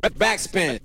Backspin.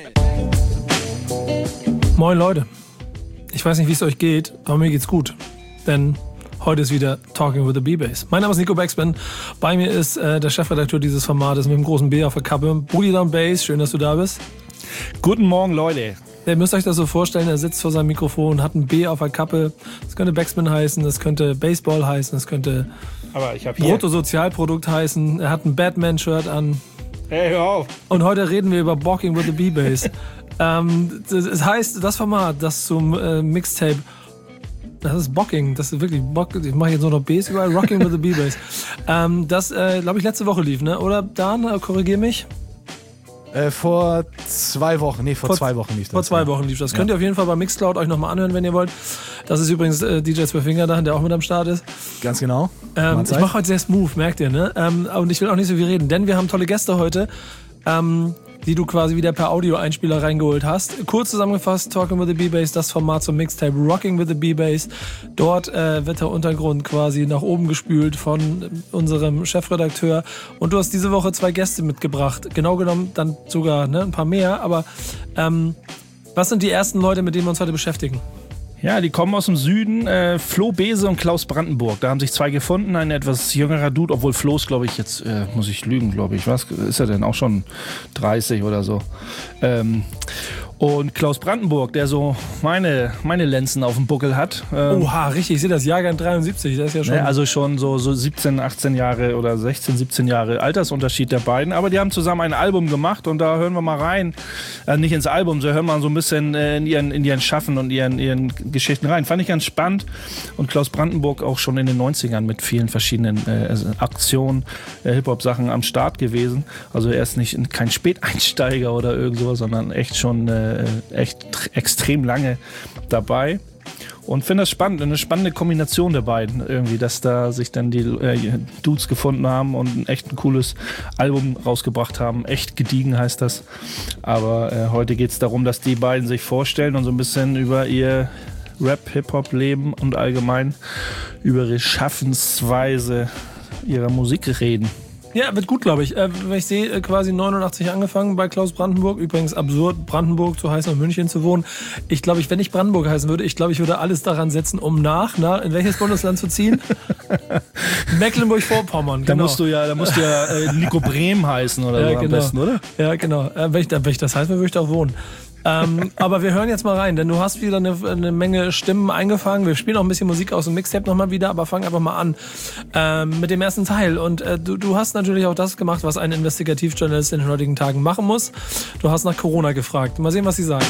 Moin Leute, ich weiß nicht, wie es euch geht, aber mir geht's gut, denn heute ist wieder Talking with the B-Bass. Mein Name ist Nico Backspin, bei mir ist der Chefredakteur dieses Formates mit dem großen B auf der Kappe, Boogie Down Bass, schön, dass du da bist. Guten Morgen, Leute. Ihr müsst euch das so vorstellen, er sitzt vor seinem Mikrofon, hat ein B auf der Kappe, das könnte Backspin heißen, das könnte Baseball heißen, das könnte Bruttosozialprodukt heißen, er hat ein Batman-Shirt an. Hey, hör auf. Und heute reden wir über Balking with the B-Bass. Das heißt, das Format, das zum Mixtape, das ist Balking, das ist wirklich ich mache jetzt nur noch Bass überall, Rocking with the B-Bass. Das, glaube ich, letzte Woche lief, ne? Oder Dan, korrigier mich. Vor 2 Wochen, vor 2 Wochen lief das. Vor 2 Wochen lief das. Könnt ihr auf jeden Fall bei Mixcloud euch nochmal anhören, wenn ihr wollt. Das ist übrigens DJ Zwölffinger da, der auch mit am Start ist. Ganz genau. Ich mache heute sehr smooth, merkt ihr, ne? Und ich will auch nicht so viel reden, denn wir haben tolle Gäste heute, die du quasi wieder per Audio-Einspieler reingeholt hast. Kurz zusammengefasst, Talking with the B-Bass, das Format zum Mixtape Rocking with the B-Bass. Dort wird der Untergrund quasi nach oben gespült von unserem Chefredakteur. Und du hast diese Woche 2 Gäste mitgebracht. Genau genommen dann sogar ein paar mehr. Aber was sind die ersten Leute, mit denen wir uns heute beschäftigen? Ja, die kommen aus dem Süden, Flo Bese und Klaus Brandenburg. Da haben sich 2 gefunden, ein etwas jüngerer Dude, obwohl Flo ist, glaube ich, jetzt muss ich lügen, glaube ich. Was ist er denn? Auch schon 30 oder so. Und Klaus Brandenburg, der so meine Lenzen auf dem Buckel hat. Oha, richtig, ich sehe das, Jahrgang 73, das ist ja schon... Ne, also schon so 17, 18 Jahre oder 16, 17 Jahre Altersunterschied der beiden. Aber die haben zusammen ein Album gemacht und da hören wir mal rein. Nicht ins Album, sondern hören mal so ein bisschen in ihren Schaffen und ihren Geschichten rein. Fand ich ganz spannend. Und Klaus Brandenburg auch schon in den 90ern mit vielen verschiedenen Aktionen, Hip-Hop-Sachen am Start gewesen. Also er ist kein Späteinsteiger oder irgend sowas, sondern echt schon extrem lange dabei. Und finde das spannend, eine spannende Kombination der beiden irgendwie, dass da sich dann die Dudes gefunden haben und echt ein cooles Album rausgebracht haben. Echt gediegen heißt das. Aber heute geht es darum, dass die beiden sich vorstellen und so ein bisschen über ihr Rap-Hip-Hop-Leben und allgemein über ihre Schaffensweise ihrer Musik reden. Ja, wird gut, glaube ich. Ich sehe quasi 89 angefangen bei Klaus Brandenburg. Übrigens absurd, Brandenburg zu heißen und München zu wohnen. Ich glaube, wenn ich Brandenburg heißen würde, ich würde alles daran setzen, um in welches Bundesland zu ziehen? Mecklenburg-Vorpommern, genau. Da musst du ja Nico Brehm heißen oder so am besten, oder? Ja, genau. Wenn ich das heißen würde, würde ich da auch wohnen. Aber wir hören jetzt mal rein, denn du hast wieder eine Menge Stimmen eingefangen. Wir spielen auch ein bisschen Musik aus dem Mixtape nochmal wieder, aber fang einfach mal an mit dem ersten Teil. Und du hast natürlich auch das gemacht, was ein Investigativjournalist in den heutigen Tagen machen muss. Du hast nach Corona gefragt. Mal sehen, was sie sagen.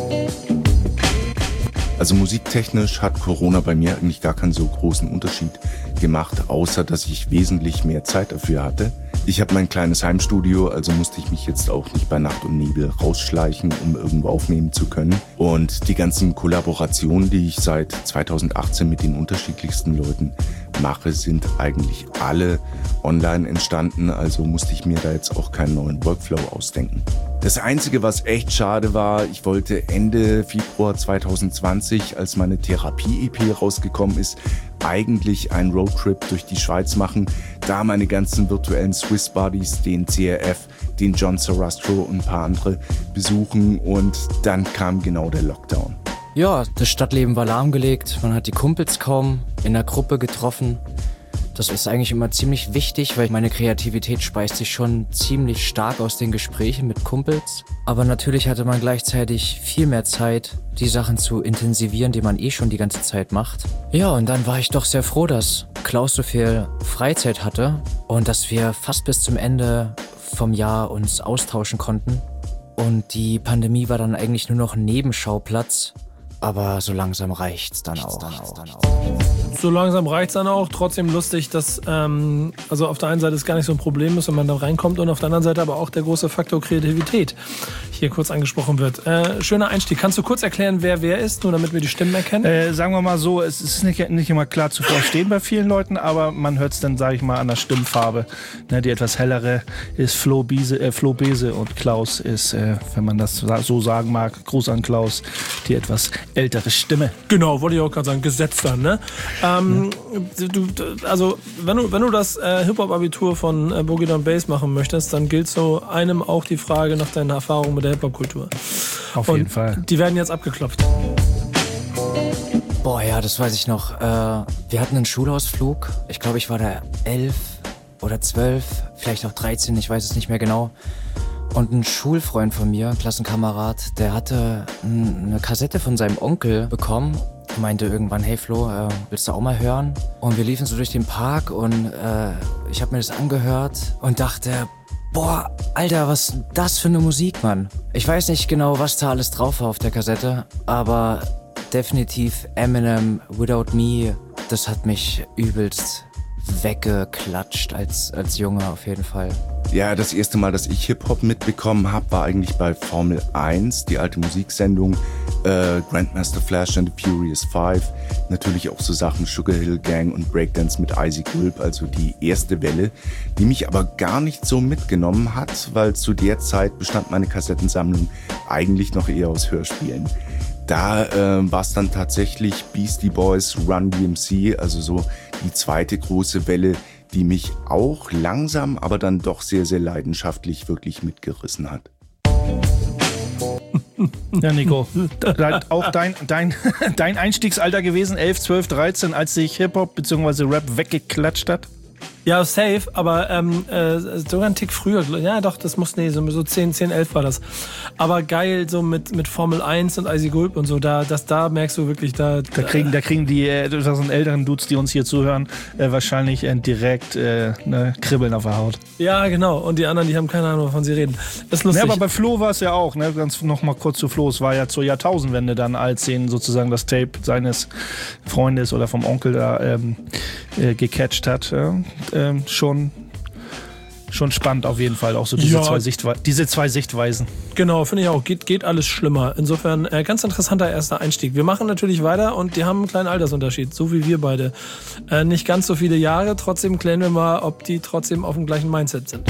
Also musiktechnisch hat Corona bei mir eigentlich gar keinen so großen Unterschied gemacht, außer dass ich wesentlich mehr Zeit dafür hatte. Ich habe mein kleines Heimstudio, also musste ich mich jetzt auch nicht bei Nacht und Nebel rausschleichen, um irgendwo aufnehmen zu können. Und die ganzen Kollaborationen, die ich seit 2018 mit den unterschiedlichsten Leuten mache, sind eigentlich alle online entstanden, also musste ich mir da jetzt auch keinen neuen Workflow ausdenken. Das Einzige, was echt schade war, ich wollte Ende Februar 2020, als meine Therapie-EP rausgekommen ist, eigentlich einen Roadtrip durch die Schweiz machen, da meine ganzen virtuellen Swiss Buddies, den CRF, den John Sarastro und ein paar andere besuchen und dann kam genau der Lockdown. Ja, das Stadtleben war lahmgelegt, man hat die Kumpels kaum in der Gruppe getroffen. Das ist eigentlich immer ziemlich wichtig, weil meine Kreativität speist sich schon ziemlich stark aus den Gesprächen mit Kumpels. Aber natürlich hatte man gleichzeitig viel mehr Zeit, die Sachen zu intensivieren, die man schon die ganze Zeit macht. Ja, und dann war ich doch sehr froh, dass Klaus so viel Freizeit hatte und dass wir fast bis zum Ende vom Jahr uns austauschen konnten. Und die Pandemie war dann eigentlich nur noch ein Nebenschauplatz. Aber so langsam reicht's dann auch. So langsam reicht's dann auch. Trotzdem lustig, dass also auf der einen Seite es gar nicht so ein Problem ist, wenn man da reinkommt und auf der anderen Seite aber auch der große Faktor Kreativität hier kurz angesprochen wird. Schöner Einstieg. Kannst du kurz erklären, wer ist, nur damit wir die Stimmen erkennen? Sagen wir mal so, es ist nicht immer klar zu verstehen bei vielen Leuten, aber man hört es dann, sage ich mal, an der Stimmfarbe. Ne, die etwas hellere ist Flo Bese und Klaus ist, wenn man das so sagen mag, Gruß an Klaus, die etwas ältere Stimme. Genau, wollte ich auch gerade sagen, gesetzt dann, ne? Also wenn du das Hip-Hop-Abitur von Boogie Down Bass machen möchtest, dann gilt so einem auch die Frage nach deiner Erfahrung mit der Hip-Hop-Kultur. Auf jeden Fall. Die werden jetzt abgeklopft. Boah, ja, das weiß ich noch. Wir hatten einen Schulausflug. Ich glaube, ich war da 11 oder 12, vielleicht auch 13, ich weiß es nicht mehr genau. Und ein Schulfreund von mir, ein Klassenkamerad, der hatte eine Kassette von seinem Onkel bekommen. Meinte irgendwann, hey Flo, willst du auch mal hören? Und wir liefen so durch den Park und ich habe mir das angehört und dachte, boah, Alter, was ist das für eine Musik, Mann? Ich weiß nicht genau, was da alles drauf war auf der Kassette, aber definitiv Eminem, Without Me, das hat mich übelst weggeklatscht als Junge auf jeden Fall. Ja, das erste Mal, dass ich Hip-Hop mitbekommen habe, war eigentlich bei Formel 1, die alte Musiksendung, Grandmaster Flash and the Furious 5. Natürlich auch so Sachen Sugar Hill Gang und Breakdance mit Icy Gulp, also die erste Welle, die mich aber gar nicht so mitgenommen hat, weil zu der Zeit bestand meine Kassettensammlung eigentlich noch eher aus Hörspielen. Da war es dann tatsächlich Beastie Boys, Run DMC, also so die zweite große Welle, die mich auch langsam, aber dann doch sehr, sehr leidenschaftlich wirklich mitgerissen hat. Ja, Nico, auch dein Einstiegsalter gewesen, 11, 12, 13, als sich Hip-Hop bzw. Rap weggeklatscht hat? Ja, safe, aber sogar ein Tick früher. Ja, doch, das muss, so 10, 11 war das. Aber geil, so mit Formel 1 und Icy Gulp und so, da merkst du wirklich, da kriegen die etwas älteren Dudes, die uns hier zuhören, wahrscheinlich direkt Kribbeln auf der Haut. Ja, genau. Und die anderen, die haben keine Ahnung, wovon sie reden. Das ist lustig. Ja, aber bei Flo war es ja auch, ne? Ganz noch mal kurz zu Flo. Es war ja zur Jahrtausendwende dann, als ihn sozusagen das Tape seines Freundes oder vom Onkel da gecatcht hat. Schon spannend auf jeden Fall, auch so diese zwei Sichtweisen. Genau, finde ich auch. Geht alles schlimmer. Insofern ganz interessanter erster Einstieg. Wir machen natürlich weiter und die haben einen kleinen Altersunterschied, so wie wir beide. Nicht ganz so viele Jahre, trotzdem klären wir mal, ob die trotzdem auf dem gleichen Mindset sind.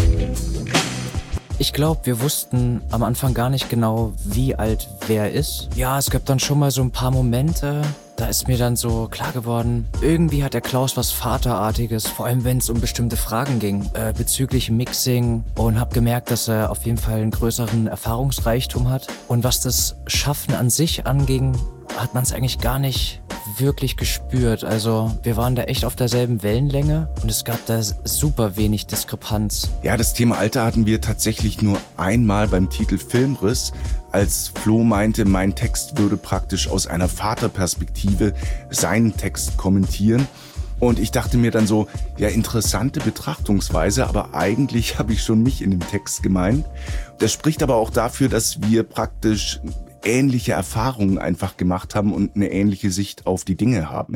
Ich glaube, wir wussten am Anfang gar nicht genau, wie alt wer ist. Ja, es gab dann schon mal so ein paar Momente, da ist mir dann so klar geworden, irgendwie hat der Klaus was Vaterartiges, vor allem wenn es um bestimmte Fragen ging, bezüglich Mixing, und habe gemerkt, dass er auf jeden Fall einen größeren Erfahrungsreichtum hat. Und was das Schaffen an sich anging, hat man es eigentlich gar nicht wirklich gespürt. Also wir waren da echt auf derselben Wellenlänge und es gab da super wenig Diskrepanz. Ja, das Thema Alter hatten wir tatsächlich nur einmal beim Titel Filmriss, als Flo meinte, mein Text würde praktisch aus einer Vaterperspektive seinen Text kommentieren. Und ich dachte mir dann so, ja, interessante Betrachtungsweise, aber eigentlich habe ich schon mich in dem Text gemeint. Das spricht aber auch dafür, dass wir praktisch ähnliche Erfahrungen einfach gemacht haben und eine ähnliche Sicht auf die Dinge haben.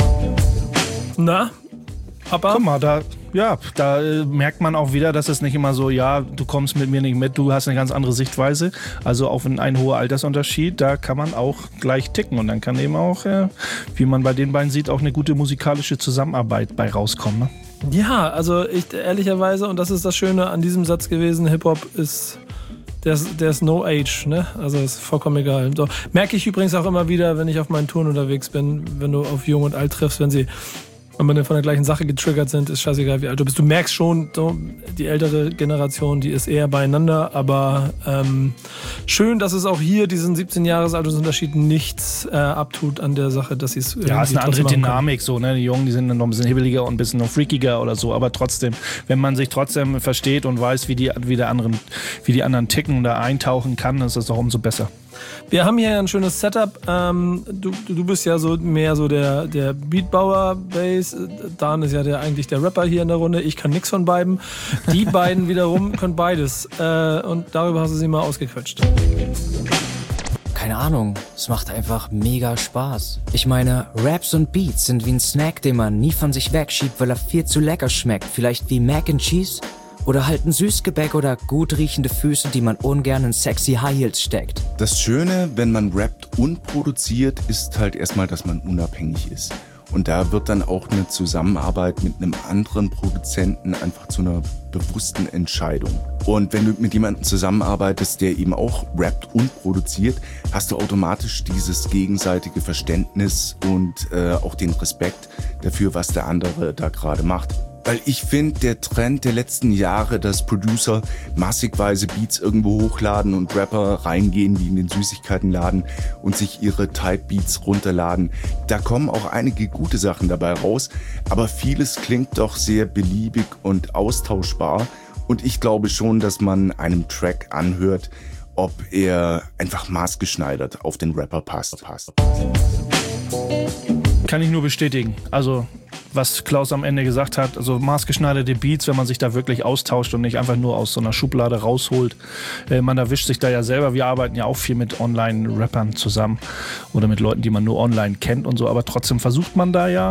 Na, aber guck mal, da merkt man auch wieder, dass es nicht immer so, ja, du kommst mit mir nicht mit, du hast eine ganz andere Sichtweise. Also auch ein hoher Altersunterschied, da kann man auch gleich ticken und dann kann eben auch, wie man bei den beiden sieht, auch eine gute musikalische Zusammenarbeit bei rauskommen. Ne? Ja, also ehrlicherweise, und das ist das Schöne an diesem Satz gewesen, Hip-Hop ist... Der ist no age, ne? Also ist vollkommen egal. So, merke ich übrigens auch immer wieder, wenn ich auf meinen Touren unterwegs bin, wenn du auf Jung und Alt triffst, wenn wir von der gleichen Sache getriggert sind, ist scheißegal, wie alt du bist. Du merkst schon, so, die ältere Generation, die ist eher beieinander, aber schön, dass es auch hier diesen 17 Jahres Altersunterschied nichts abtut an der Sache, dass sie es ja, ist eine andere Dynamik so, ne? Die Jungen, die sind dann noch ein bisschen hibbeliger und ein bisschen noch freakiger oder so, aber trotzdem, wenn man sich trotzdem versteht und weiß, wie die anderen ticken und da eintauchen kann, ist das doch umso besser. Wir haben hier ein schönes Setup. Du bist ja so mehr so der Beatbauer, Bass. Dan ist ja eigentlich der Rapper hier in der Runde. Ich kann nichts von beiden. Die beiden wiederum können beides. Und darüber hast du sie mal ausgequetscht. Keine Ahnung, es macht einfach mega Spaß. Ich meine, Raps und Beats sind wie ein Snack, den man nie von sich wegschiebt, weil er viel zu lecker schmeckt. Vielleicht wie Mac and Cheese? Oder halt ein Süßgebäck oder gut riechende Füße, die man ungern in sexy High Heels steckt. Das Schöne, wenn man rappt und produziert, ist halt erstmal, dass man unabhängig ist. Und da wird dann auch eine Zusammenarbeit mit einem anderen Produzenten einfach zu einer bewussten Entscheidung. Und wenn du mit jemandem zusammenarbeitest, der eben auch rappt und produziert, hast du automatisch dieses gegenseitige Verständnis und auch den Respekt dafür, was der andere da gerade macht. Weil ich finde, der Trend der letzten Jahre, dass Producer massigweise Beats irgendwo hochladen und Rapper reingehen wie in den Süßigkeitenladen und sich ihre Type-Beats runterladen, da kommen auch einige gute Sachen dabei raus, aber vieles klingt doch sehr beliebig und austauschbar und ich glaube schon, dass man einem Track anhört, ob er einfach maßgeschneidert auf den Rapper passt. Kann ich nur bestätigen. Also was Klaus am Ende gesagt hat, also maßgeschneiderte Beats, wenn man sich da wirklich austauscht und nicht einfach nur aus so einer Schublade rausholt. Man erwischt sich da ja selber. Wir arbeiten ja auch viel mit Online-Rappern zusammen oder mit Leuten, die man nur online kennt und so, aber trotzdem versucht man da ja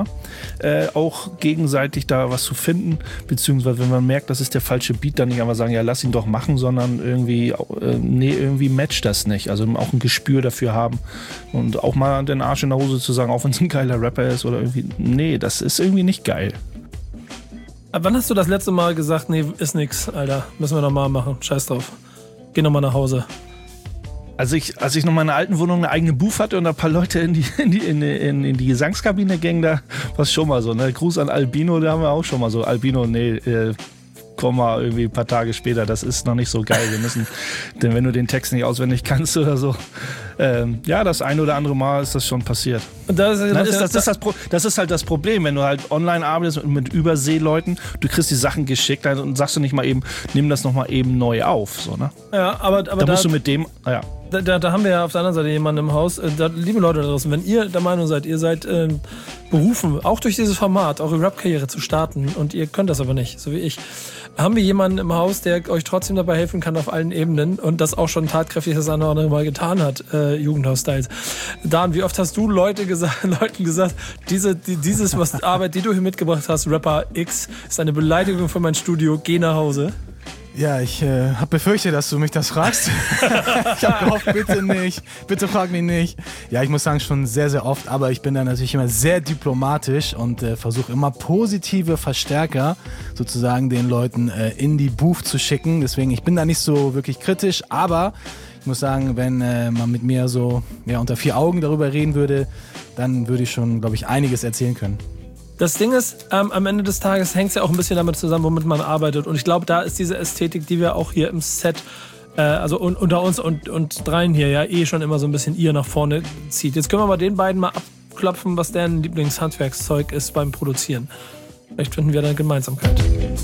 auch gegenseitig da was zu finden, beziehungsweise wenn man merkt, das ist der falsche Beat, dann nicht einfach sagen, ja, lass ihn doch machen, sondern irgendwie, irgendwie matcht das nicht. Also auch ein Gespür dafür haben und auch mal den Arsch in der Hose zu sagen, auch wenn es ein geiler Rapper ist oder irgendwie, nee, das ist irgendwie nicht geil. Aber wann hast du das letzte Mal gesagt, nee, ist nix, Alter, müssen wir nochmal machen, scheiß drauf, geh nochmal nach Hause? Als ich noch in meiner alten Wohnung eine eigene Booth hatte und ein paar Leute in die Gesangskabine gingen, da war es schon mal so, ne? Gruß an Albino, da haben wir auch schon mal so, Albino, nee, komm mal irgendwie ein paar Tage später, das ist noch nicht so geil, wir müssen, denn wenn du den Text nicht auswendig kannst oder so, ja, das ein oder andere Mal ist das schon passiert. Und das ist halt das Problem, wenn du halt online arbeitest mit Überseeleuten, du kriegst die Sachen geschickt und sagst du nicht mal eben, nimm das nochmal eben neu auf, so, ne? Ja, aber da musst du mit dem, ja. Da haben wir ja auf der anderen Seite jemanden im Haus. Liebe Leute da draußen, wenn ihr der Meinung seid, ihr seid berufen, auch durch dieses Format, eure Rap-Karriere zu starten und ihr könnt das aber nicht, so wie ich, haben wir jemanden im Haus, der euch trotzdem dabei helfen kann auf allen Ebenen und das auch schon tatkräftig das eine oder andere Mal getan hat, Jugendhaus-Styles. Dan, wie oft hast du Leuten gesagt, dieses was Arbeit, die du hier mitgebracht hast, Rapper X, ist eine Beleidigung für mein Studio, geh nach Hause? Ja, ich habe befürchtet, dass du mich das fragst. Ich habe gehofft, bitte frag mich nicht. Ja, ich muss sagen, schon sehr, sehr oft, aber ich bin da natürlich immer sehr diplomatisch und versuche immer positive Verstärker sozusagen den Leuten in die Booth zu schicken. Deswegen, ich bin da nicht so wirklich kritisch, aber ich muss sagen, wenn man mit mir so unter 4 Augen darüber reden würde, dann würde ich schon, glaube ich, einiges erzählen können. Das Ding ist, am Ende des Tages hängt es ja auch ein bisschen damit zusammen, womit man arbeitet. Und ich glaube, da ist diese Ästhetik, die wir auch hier im Set, also unter uns und dreien hier ja schon immer so ein bisschen ihr nach vorne zieht. Jetzt können wir bei den beiden mal abklopfen, was deren Lieblingshandwerkszeug ist beim Produzieren. Vielleicht finden wir da eine Gemeinsamkeit.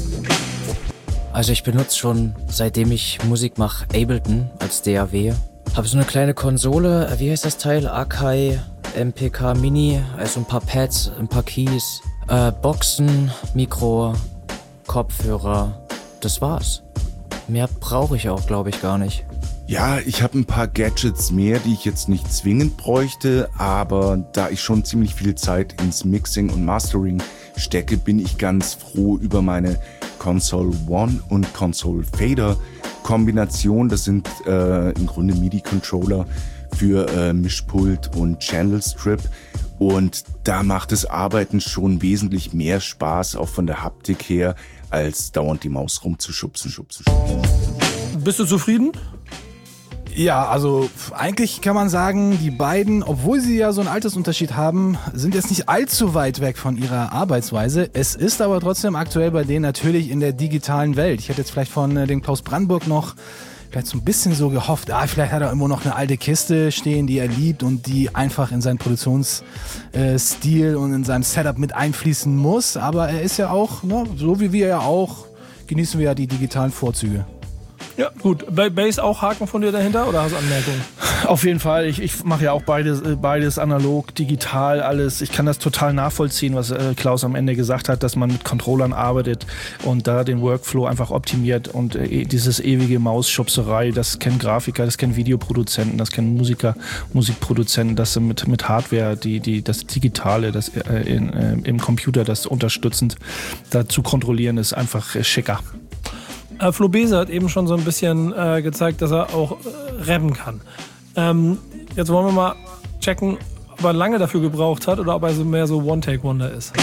Also ich benutze schon, seitdem ich Musik mache, Ableton als DAW. Habe so eine kleine Konsole, wie heißt das Teil? Akai MPK Mini, also ein paar Pads, ein paar Keys, Boxen, Mikro, Kopfhörer. Das war's. Mehr brauche ich auch, glaube ich, gar nicht. Ja, ich habe ein paar Gadgets mehr, die ich jetzt nicht zwingend bräuchte, aber da ich schon ziemlich viel Zeit ins Mixing und Mastering stecke, bin ich ganz froh über meine Console One und Console Fader Kombination. Das sind im Grunde MIDI-Controller für Mischpult und Channel Strip. Und da macht das Arbeiten schon wesentlich mehr Spaß, auch von der Haptik her, als dauernd die Maus rumzuschubsen. Bist du zufrieden? Ja, also eigentlich kann man sagen, die beiden, obwohl sie ja so einen Altersunterschied haben, sind jetzt nicht allzu weit weg von ihrer Arbeitsweise. Es ist aber trotzdem aktuell bei denen natürlich in der digitalen Welt. Ich hätte jetzt vielleicht von dem Klaus Brandenburg noch vielleicht so ein bisschen so gehofft, vielleicht hat er irgendwo noch eine alte Kiste stehen, die er liebt und die einfach in seinen Produktionsstil und in seinem Setup mit einfließen muss. Aber er ist ja auch, so wie wir ja auch, genießen wir ja die digitalen Vorzüge. Ja, gut. Bass auch Haken von dir dahinter oder hast du Anmerkungen? Auf jeden Fall. Ich mache ja auch beides analog, digital, alles. Ich kann das total nachvollziehen, was Klaus am Ende gesagt hat, dass man mit Controllern arbeitet und da den Workflow einfach optimiert und dieses ewige Mausschubserei, das kennen Grafiker, das kennen Videoproduzenten, das kennen Musiker, Musikproduzenten, das mit Hardware, das Digitale, das im Computer, das unterstützend da zu kontrollieren, ist einfach schicker. Flo Bese hat eben schon so ein bisschen gezeigt, dass er auch rappen kann. Jetzt wollen wir mal checken, ob er lange dafür gebraucht hat oder ob er so mehr so One-Take-Wonder ist.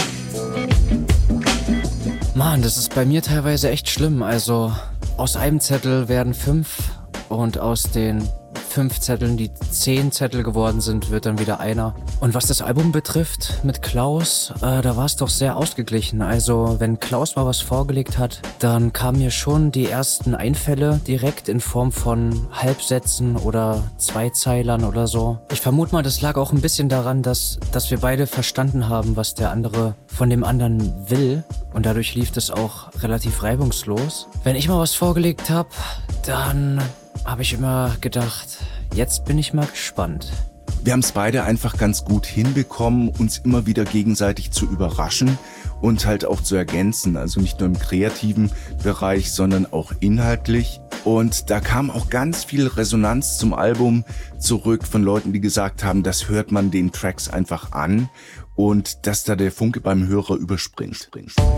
Mann, das ist bei mir teilweise echt schlimm. Also aus einem Zettel werden 5 und aus den 5 Zetteln, die 10 Zettel geworden sind, wird dann wieder einer. Und was das Album betrifft mit Klaus, da war es doch sehr ausgeglichen. Also wenn Klaus mal was vorgelegt hat, dann kamen mir schon die ersten Einfälle direkt in Form von Halbsätzen oder Zweizeilern oder so. Ich vermute mal, das lag auch ein bisschen daran, dass wir beide verstanden haben, was der andere von dem anderen will. Und dadurch lief das auch relativ reibungslos. Wenn ich mal was vorgelegt habe, dann habe ich immer gedacht, jetzt bin ich mal gespannt. Wir haben es beide einfach ganz gut hinbekommen, uns immer wieder gegenseitig zu überraschen und halt auch zu ergänzen. Also nicht nur im kreativen Bereich, sondern auch inhaltlich. Und da kam auch ganz viel Resonanz zum Album zurück von Leuten, die gesagt haben, das hört man den Tracks einfach an und dass da der Funke beim Hörer überspringt.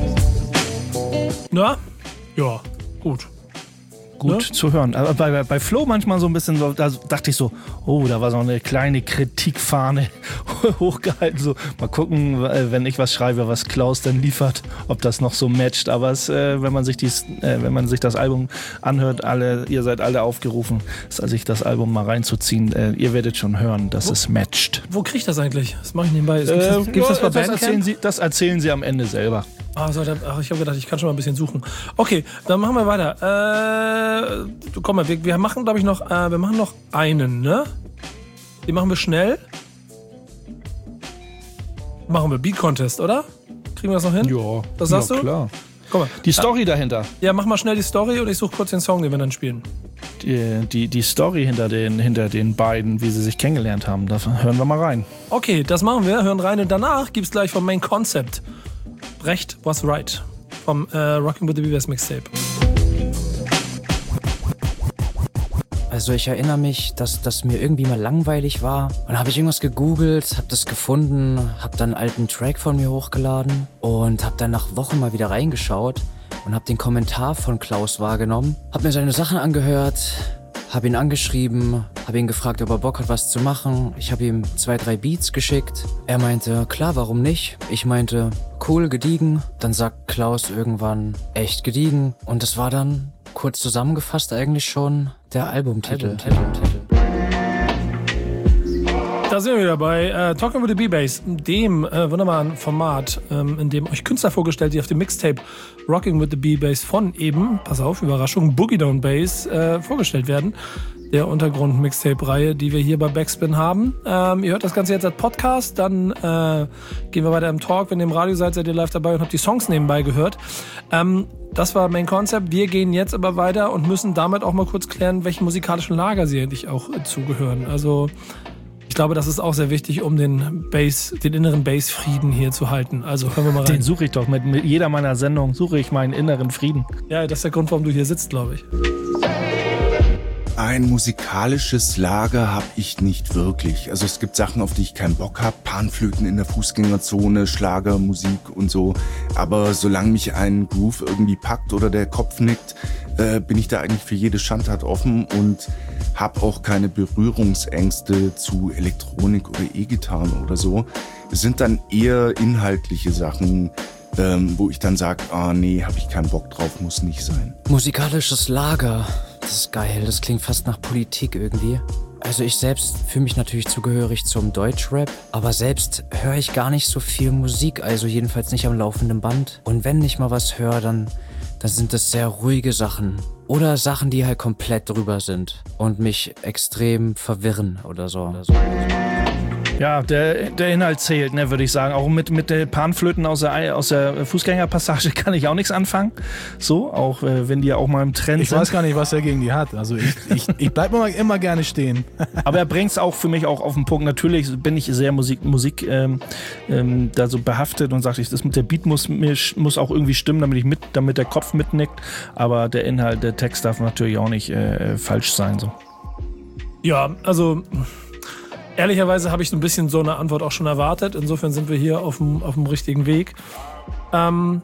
Na? Ja, gut. Gut zu hören. Aber bei Flo manchmal so ein bisschen, so, da dachte ich so, oh, da war so eine kleine Kritikfahne hochgehalten. So, mal gucken, wenn ich was schreibe, was Klaus dann liefert, ob das noch so matcht. Aber wenn man sich das Album anhört, ihr seid alle aufgerufen, sich das Album mal reinzuziehen. Ihr werdet schon hören, dass es matcht. Wo krieg ich das eigentlich? Das mache ich nebenbei. Gibt's das bei Bandcamp? Das erzählen sie am Ende selber. Ich habe gedacht, ich kann schon mal ein bisschen suchen. Okay, dann machen wir weiter. Komm mal, wir machen, glaube ich, noch einen, ne? Den machen wir schnell. Machen wir Beat Contest, oder? Kriegen wir das noch hin? Ja. Was sagst du? Klar. Guck mal. Die Story dahinter. Ja, mach mal schnell die Story und ich suche kurz den Song, den wir dann spielen. Die Story hinter den beiden, wie sie sich kennengelernt haben, da hören wir mal rein. Okay, das machen wir, hören rein und danach gibt's gleich vom Main Concept Brecht Was Right vom Rocking with the Beavers Mixtape. Also ich erinnere mich, dass das mir irgendwie mal langweilig war. Und dann habe ich irgendwas gegoogelt, habe das gefunden, habe dann einen alten Track von mir hochgeladen und habe dann nach Wochen mal wieder reingeschaut und habe den Kommentar von Klaus wahrgenommen, habe mir seine Sachen angehört, habe ihn angeschrieben, habe ihn gefragt, ob er Bock hat, was zu machen. Ich habe ihm 2, 3 Beats geschickt. Er meinte, klar, warum nicht? Ich meinte, cool, gediegen. Dann sagt Klaus irgendwann, echt gediegen. Und das war dann, kurz zusammengefasst eigentlich schon, der Albumtitel. Da sind wir wieder bei Talking with the B-Bass, dem wunderbaren Format, in dem euch Künstler vorgestellt, die auf dem Mixtape Rocking with the B-Bass von eben, pass auf, Überraschung, Boogie Down Bass vorgestellt werden. Der Untergrund-Mixtape-Reihe, die wir hier bei Backspin haben. Ihr hört das Ganze jetzt als Podcast, dann gehen wir weiter im Talk. Wenn ihr im Radio seid, seid ihr live dabei und habt die Songs nebenbei gehört. Das war Main Concept. Wir gehen jetzt aber weiter und müssen damit auch mal kurz klären, welchen musikalischen Lager sie eigentlich auch zugehören. Also ich glaube, das ist auch sehr wichtig, um den inneren Bass-Frieden hier zu halten. Also hören wir mal rein. Den suche ich doch. Mit jeder meiner Sendungen suche ich meinen inneren Frieden. Ja, das ist der Grund, warum du hier sitzt, glaube ich. Ein musikalisches Lager habe ich nicht wirklich. Also es gibt Sachen, auf die ich keinen Bock habe. Panflöten in der Fußgängerzone, Schlagermusik und so. Aber solange mich ein Groove irgendwie packt oder der Kopf nickt, bin ich da eigentlich für jede Schandtat offen und habe auch keine Berührungsängste zu Elektronik oder E-Gitarren oder so. Es sind dann eher inhaltliche Sachen, wo ich dann sage, nee, habe ich keinen Bock drauf, muss nicht sein. Musikalisches Lager. Das ist geil, das klingt fast nach Politik irgendwie. Also ich selbst fühle mich natürlich zugehörig zum Deutschrap, aber selbst höre ich gar nicht so viel Musik, also jedenfalls nicht am laufenden Band. Und wenn ich mal was höre, dann sind das sehr ruhige Sachen. Oder Sachen, die halt komplett drüber sind und mich extrem verwirren oder so. Ja, der Inhalt zählt, ne, würde ich sagen. Auch mit den Panflöten aus der Fußgängerpassage kann ich auch nichts anfangen. So, auch wenn die ja auch mal im Trend sind. Ich weiß gar nicht, was er gegen die hat. Also ich bleib immer gerne stehen. Aber er bringt es auch für mich auch auf den Punkt. Natürlich bin ich sehr Musik da so behaftet und sage, das mit der Beat muss auch irgendwie stimmen, damit der Kopf mitnickt. Aber der Inhalt, der Text darf natürlich auch nicht falsch sein. So. Ja, also ehrlicherweise habe ich so ein bisschen so eine Antwort auch schon erwartet. Insofern sind wir hier auf dem richtigen Weg.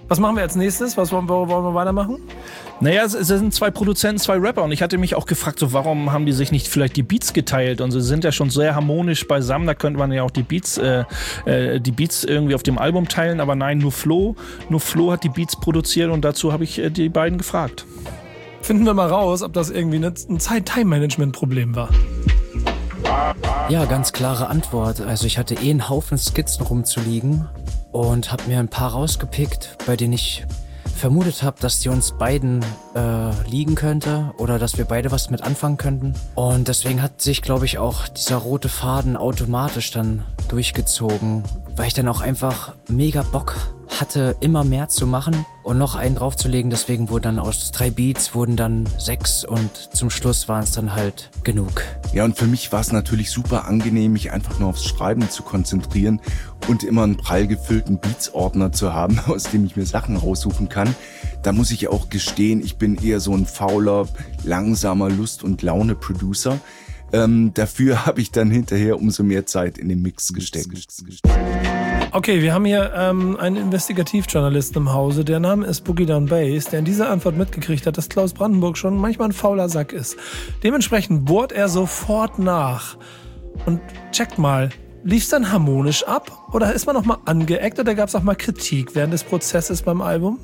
Was machen wir als nächstes? Wollen wir weitermachen? Naja, es sind 2 Produzenten, 2 Rapper und ich hatte mich auch gefragt, so warum haben die sich nicht vielleicht die Beats geteilt und sie sind ja schon sehr harmonisch beisammen, da könnte man ja auch die Beats irgendwie auf dem Album teilen, aber nein, nur Flo hat die Beats produziert und dazu habe ich die beiden gefragt. Finden wir mal raus, ob das irgendwie ein Zeit-Time-Management-Problem war. Ja, ganz klare Antwort. Also ich hatte einen Haufen Skizzen rumzuliegen und habe mir ein paar rausgepickt, bei denen ich vermutet habe, dass die uns beiden liegen könnte oder dass wir beide was mit anfangen könnten. Und deswegen hat sich, glaube ich, auch dieser rote Faden automatisch dann durchgezogen, weil ich dann auch einfach mega Bock hatte, immer mehr zu machen und noch einen draufzulegen. Deswegen wurden dann aus 3 Beats wurden dann 6 und zum Schluss waren es dann halt genug. Ja, und für mich war es natürlich super angenehm, mich einfach nur aufs Schreiben zu konzentrieren und immer einen prall gefüllten Beats-Ordner zu haben, aus dem ich mir Sachen raussuchen kann. Da muss ich auch gestehen, ich bin eher so ein fauler, langsamer Lust- und Laune-Producer. Dafür habe ich dann hinterher umso mehr Zeit in den Mix gesteckt. Okay, wir haben hier einen Investigativjournalisten im Hause, der Name ist Boogie Down Bass, der in dieser Antwort mitgekriegt hat, dass Klaus Brandenburg schon manchmal ein fauler Sack ist. Dementsprechend bohrt er sofort nach und checkt mal, lief's dann harmonisch ab oder ist man noch mal angeeckt oder gab's auch mal Kritik während des Prozesses beim Album?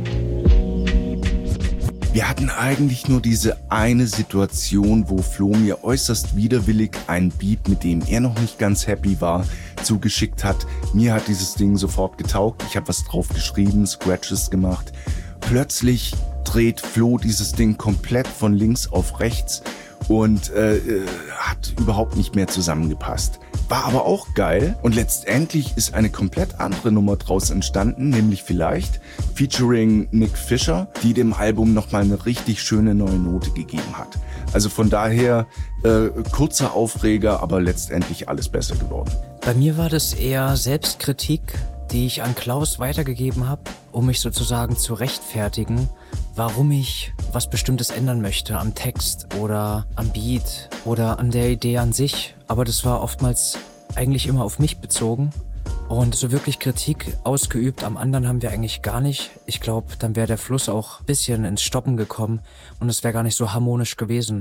Wir hatten eigentlich nur diese eine Situation, wo Flo mir äußerst widerwillig einen Beat, mit dem er noch nicht ganz happy war, zugeschickt hat. Mir hat dieses Ding sofort getaugt. Ich habe was drauf geschrieben, Scratches gemacht. Plötzlich dreht Flo dieses Ding komplett von links auf rechts und hat überhaupt nicht mehr zusammengepasst. War aber auch geil und letztendlich ist eine komplett andere Nummer draus entstanden, nämlich vielleicht featuring Nick Fisher, die dem Album nochmal eine richtig schöne neue Note gegeben hat. Also von daher kurzer Aufreger, aber letztendlich alles besser geworden. Bei mir war das eher Selbstkritik, die ich an Klaus weitergegeben habe, um mich sozusagen zu rechtfertigen, warum ich was Bestimmtes ändern möchte am Text oder am Beat oder an der Idee an sich. Aber das war oftmals eigentlich immer auf mich bezogen. Und so wirklich Kritik ausgeübt am anderen haben wir eigentlich gar nicht. Ich glaube, dann wäre der Fluss auch ein bisschen ins Stoppen gekommen und es wäre gar nicht so harmonisch gewesen.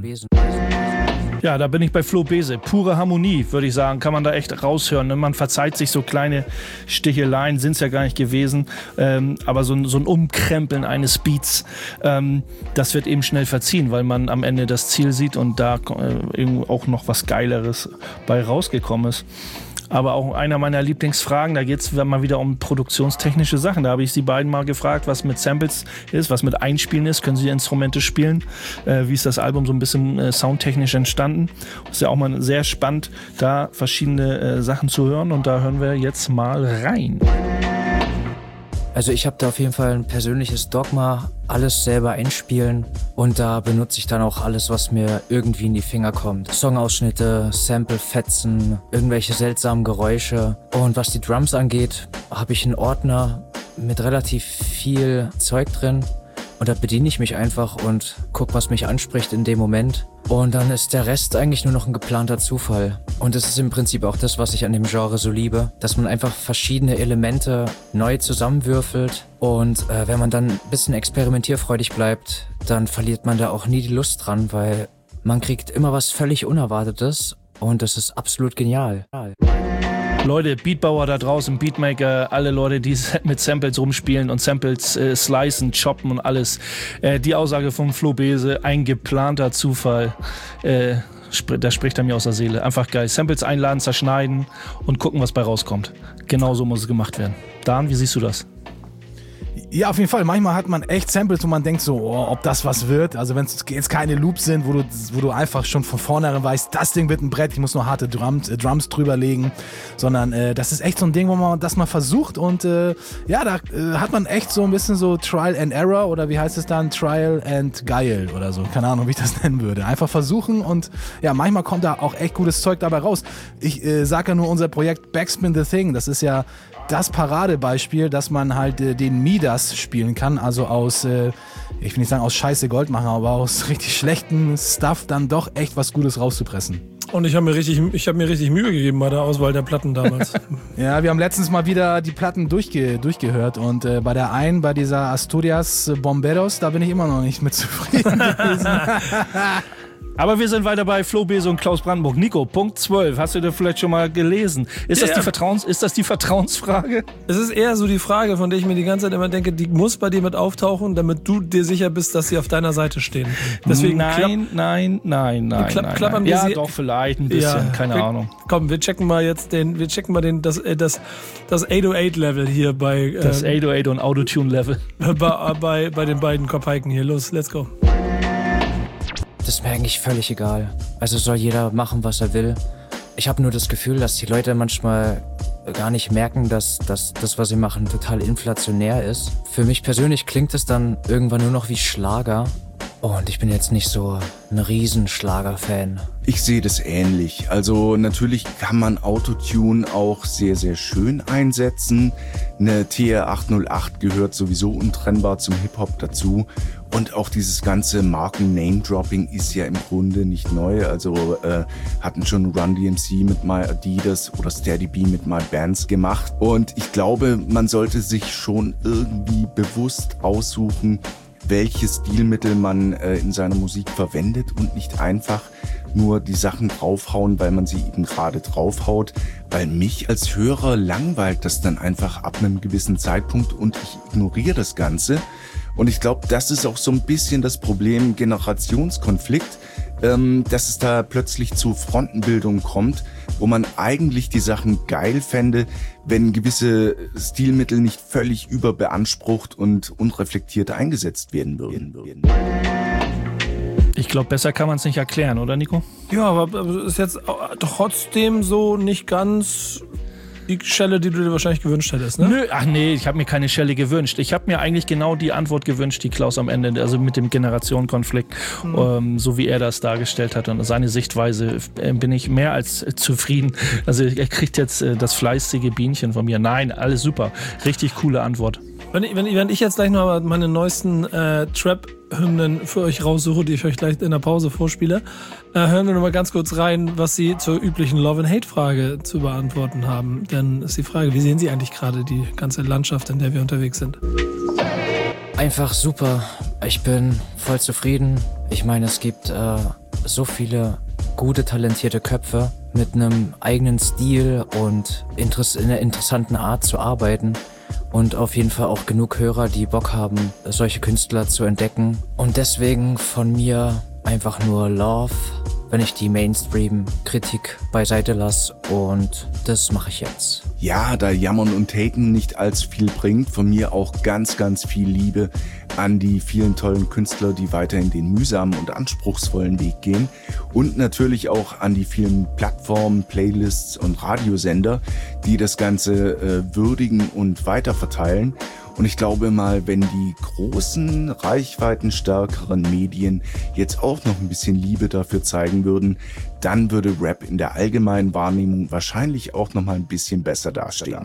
Ja, da bin ich bei Flo Bese. Pure Harmonie, würde ich sagen, kann man da echt raushören. Ne? Man verzeiht sich so kleine Sticheleien, sind es ja gar nicht gewesen. Aber so ein Umkrempeln eines Beats, das wird eben schnell verziehen, weil man am Ende das Ziel sieht und da auch noch was Geileres bei rausgekommen ist. Aber auch einer meiner Lieblingsfragen, da geht es mal wieder um produktionstechnische Sachen. Da habe ich die beiden mal gefragt, was mit Samples ist, was mit Einspielen ist. Können sie Instrumente spielen? Wie ist das Album so ein bisschen soundtechnisch entstanden? Ist ja auch mal sehr spannend, da verschiedene Sachen zu hören. Und da hören wir jetzt mal rein. Also ich habe da auf jeden Fall ein persönliches Dogma, alles selber einspielen und da benutze ich dann auch alles, was mir irgendwie in die Finger kommt. Songausschnitte, Sample-Fetzen, irgendwelche seltsamen Geräusche. Und was die Drums angeht, habe ich einen Ordner mit relativ viel Zeug drin und da bediene ich mich einfach und gucke, was mich anspricht in dem Moment. Und dann ist der Rest eigentlich nur noch ein geplanter Zufall. Und das ist im Prinzip auch das, was ich an dem Genre so liebe, dass man einfach verschiedene Elemente neu zusammenwürfelt. Und wenn man dann ein bisschen experimentierfreudig bleibt, dann verliert man da auch nie die Lust dran, weil man kriegt immer was völlig Unerwartetes und das ist absolut genial. Leute, Beatbauer da draußen, Beatmaker, alle Leute, die mit Samples rumspielen und Samples slicen, choppen und alles. Die Aussage von Flo Bese, ein geplanter Zufall, da spricht er mir aus der Seele. Einfach geil. Samples einladen, zerschneiden und gucken, was bei rauskommt. Genau so muss es gemacht werden. Dan, wie siehst du das? Ja, auf jeden Fall. Manchmal hat man echt Samples, wo man denkt so, oh, ob das was wird. Also wenn es jetzt keine Loops sind, wo du einfach schon von vornherein weißt, das Ding wird ein Brett, ich muss nur harte Drums drüber legen. Sondern das ist echt so ein Ding, wo man das mal versucht. Und ja, da hat man echt so ein bisschen so Trial and Error oder wie heißt es dann? Trial and Geil oder so. Keine Ahnung, wie ich das nennen würde. Einfach versuchen und ja, manchmal kommt da auch echt gutes Zeug dabei raus. Ich sage ja nur unser Projekt Backspin the Thing. Das ist ja das Paradebeispiel, dass man halt den Midas spielen kann, also aus, ich will nicht sagen aus Scheiße Gold machen, aber aus richtig schlechtem Stuff dann doch echt was Gutes rauszupressen. Und ich habe mir richtig Mühe gegeben bei der Auswahl der Platten damals. Ja, wir haben letztens mal wieder die Platten durchgehört und bei dieser Asturias Bomberos, da bin ich immer noch nicht mit zufrieden gewesen. Aber wir sind weiter bei Flo Bese und Klaus Brandenburg. Nico, Punkt 12. Hast du dir vielleicht schon mal gelesen? Ist das die Vertrauensfrage? Es ist eher so die Frage, von der ich mir die ganze Zeit immer denke, die muss bei dir mit auftauchen, damit du dir sicher bist, dass sie auf deiner Seite stehen. Deswegen Nein. Klappern wir ja, sie. doch, vielleicht ein bisschen, keine Ahnung. Komm, wir checken mal das 808-Level hier bei... Das 808 und Autotune-Level. bei den beiden Kopeiken hier. Los, let's go. Das ist mir eigentlich völlig egal. Also soll jeder machen, was er will. Ich habe nur das Gefühl, dass die Leute manchmal gar nicht merken, dass das, was sie machen, total inflationär ist. Für mich persönlich klingt es dann irgendwann nur noch wie Schlager. Und ich bin jetzt nicht so ein Riesenschlager-Fan. Ich sehe das ähnlich. Also natürlich kann man Autotune auch sehr, sehr schön einsetzen. Eine TR-808 gehört sowieso untrennbar zum Hip-Hop dazu. Und auch dieses ganze Marken-Name-Dropping ist ja im Grunde nicht neu. Also hatten schon Run DMC mit My Adidas oder Steady B mit My Bands gemacht. Und ich glaube, man sollte sich schon irgendwie bewusst aussuchen, welches Stilmittel man in seiner Musik verwendet und nicht einfach nur die Sachen draufhauen, weil man sie eben gerade draufhaut. Weil mich als Hörer langweilt das dann einfach ab einem gewissen Zeitpunkt und ich ignoriere das Ganze. Und ich glaube, das ist auch so ein bisschen das Problem Generationskonflikt, dass es da plötzlich zu Frontenbildung kommt, wo man eigentlich die Sachen geil fände, wenn gewisse Stilmittel nicht völlig überbeansprucht und unreflektiert eingesetzt werden würden. Ich glaube, besser kann man es nicht erklären, oder Nico? Ja, aber ist jetzt trotzdem so nicht ganz die Schelle, die du dir wahrscheinlich gewünscht hättest, ne? Nee, ich habe mir keine Schelle gewünscht. Ich habe mir eigentlich genau die Antwort gewünscht, die Klaus am Ende, also mit dem Generationenkonflikt, so wie er das dargestellt hat und seine Sichtweise, bin ich mehr als zufrieden. Also er kriegt jetzt das fleißige Bienchen von mir. Nein, alles super. Richtig coole Antwort. Wenn ich jetzt gleich noch meine neuesten Trap-Hymnen für euch raussuche, die ich euch gleich in der Pause vorspiele, hören wir noch mal ganz kurz rein, was sie zur üblichen Love-and-Hate-Frage zu beantworten haben. Denn ist die Frage, wie sehen Sie eigentlich gerade die ganze Landschaft, in der wir unterwegs sind? Einfach super. Ich bin voll zufrieden. Ich meine, es gibt so viele gute, talentierte Köpfe mit einem eigenen Stil und in einer interessanten Art zu arbeiten. Und auf jeden Fall auch genug Hörer, die Bock haben, solche Künstler zu entdecken. Und deswegen von mir einfach nur Love, wenn ich die Mainstream-Kritik beiseite lasse. Und das mache ich jetzt. Ja, da Jammern und Haten nicht allzu viel bringt, von mir auch ganz, ganz viel Liebe an die vielen tollen Künstler, die weiterhin den mühsamen und anspruchsvollen Weg gehen. Und natürlich auch an die vielen Plattformen, Playlists und Radiosender, die das Ganze würdigen und weiterverteilen. Und ich glaube mal, wenn die großen, reichweitenstärkeren Medien jetzt auch noch ein bisschen Liebe dafür zeigen würden, dann würde Rap in der allgemeinen Wahrnehmung wahrscheinlich auch noch mal ein bisschen besser dastehen.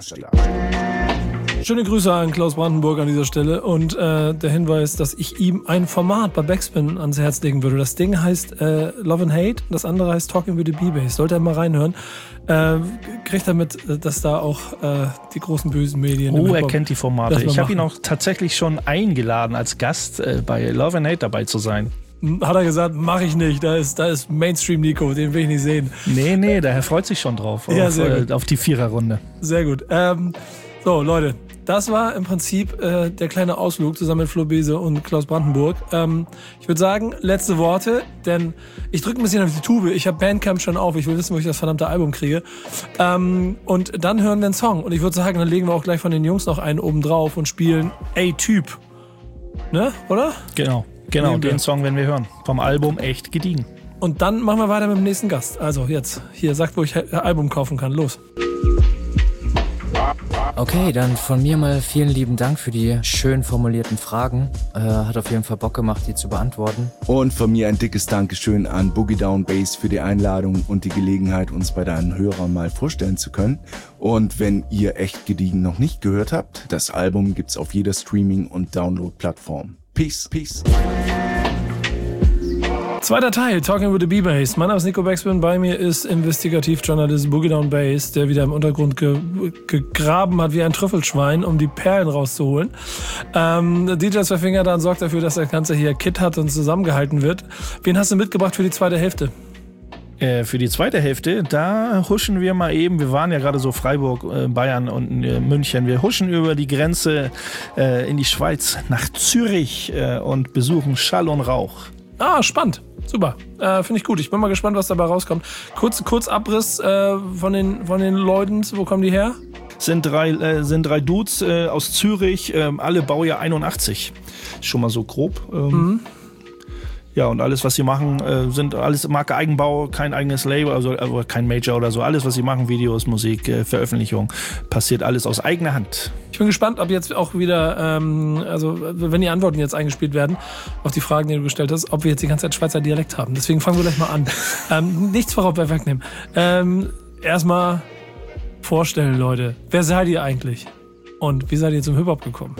Schöne Grüße an Klaus Brandenburg an dieser Stelle und der Hinweis, dass ich ihm ein Format bei Backspin ans Herz legen würde. Das Ding heißt Love and Hate, das andere heißt Talking with the B-Bass. Sollte er mal reinhören. Kriegt er mit, dass da auch die großen bösen Medien... er kennt die Formate. Ich habe ihn auch tatsächlich schon eingeladen, als Gast bei Love and Hate dabei zu sein. Hat er gesagt, mache ich nicht, da ist Mainstream Nico, den will ich nicht sehen. Nee, der freut sich schon drauf, ja, auf die Viererrunde. Sehr gut. So, Leute, das war im Prinzip der kleine Ausflug zusammen mit Flo Bese und Klaus Brandenburg. Ich würde sagen, letzte Worte, denn ich drücke ein bisschen auf die Tube. Ich habe Bandcamp schon auf, ich will wissen, wo ich das verdammte Album kriege. Und dann hören wir einen Song. Und ich würde sagen, dann legen wir auch gleich von den Jungs noch einen oben drauf und spielen A-Typ. Ne, oder? Genau, den Song werden wir hören. Vom Album Echt gediegen. Und dann machen wir weiter mit dem nächsten Gast. Also jetzt, hier, sagt, wo ich ein Album kaufen kann. Los. Okay, dann von mir mal vielen lieben Dank für die schön formulierten Fragen. Hat auf jeden Fall Bock gemacht, die zu beantworten. Und von mir ein dickes Dankeschön an Boogie Down Bass für die Einladung und die Gelegenheit, uns bei deinen Hörern mal vorstellen zu können. Und wenn ihr Echt gediegen noch nicht gehört habt, das Album gibt's auf jeder Streaming- und Download-Plattform. Peace. Zweiter Teil, Talking with the B-Bass. Mein Name ist Nico Backspin, bei mir ist Investigativjournalist Boogie Down Bass, der wieder im Untergrund gegraben hat wie ein Trüffelschwein, um die Perlen rauszuholen. DJ Zwei Finger dann sorgt dafür, dass das Ganze hier Kit hat und zusammengehalten wird. Wen hast du mitgebracht für die zweite Hälfte? Für die zweite Hälfte, da huschen wir mal eben, wir waren ja gerade so Freiburg, Bayern und München, wir huschen über die Grenze in die Schweiz nach Zürich und besuchen Schall und Rauch. Ah, spannend. Super. Finde ich gut. Ich bin mal gespannt, was dabei rauskommt. Kurz Abriss von den Leuten. Wo kommen die her? Sind drei Dudes aus Zürich, alle Baujahr 81. Schon mal so grob. Ja, und alles, was sie machen, sind alles Marke Eigenbau, kein eigenes Label, also kein Major oder so. Alles, was sie machen, Videos, Musik, Veröffentlichung, passiert alles aus eigener Hand. Ich bin gespannt, ob jetzt auch wieder, also wenn die Antworten jetzt eingespielt werden, auf die Fragen, die du gestellt hast, ob wir jetzt die ganze Zeit Schweizer Dialekt haben. Deswegen fangen wir gleich mal an. Nichts vorwegnehmen. Erstmal vorstellen, Leute. Wer seid ihr eigentlich? Und wie seid ihr zum Hip-Hop gekommen?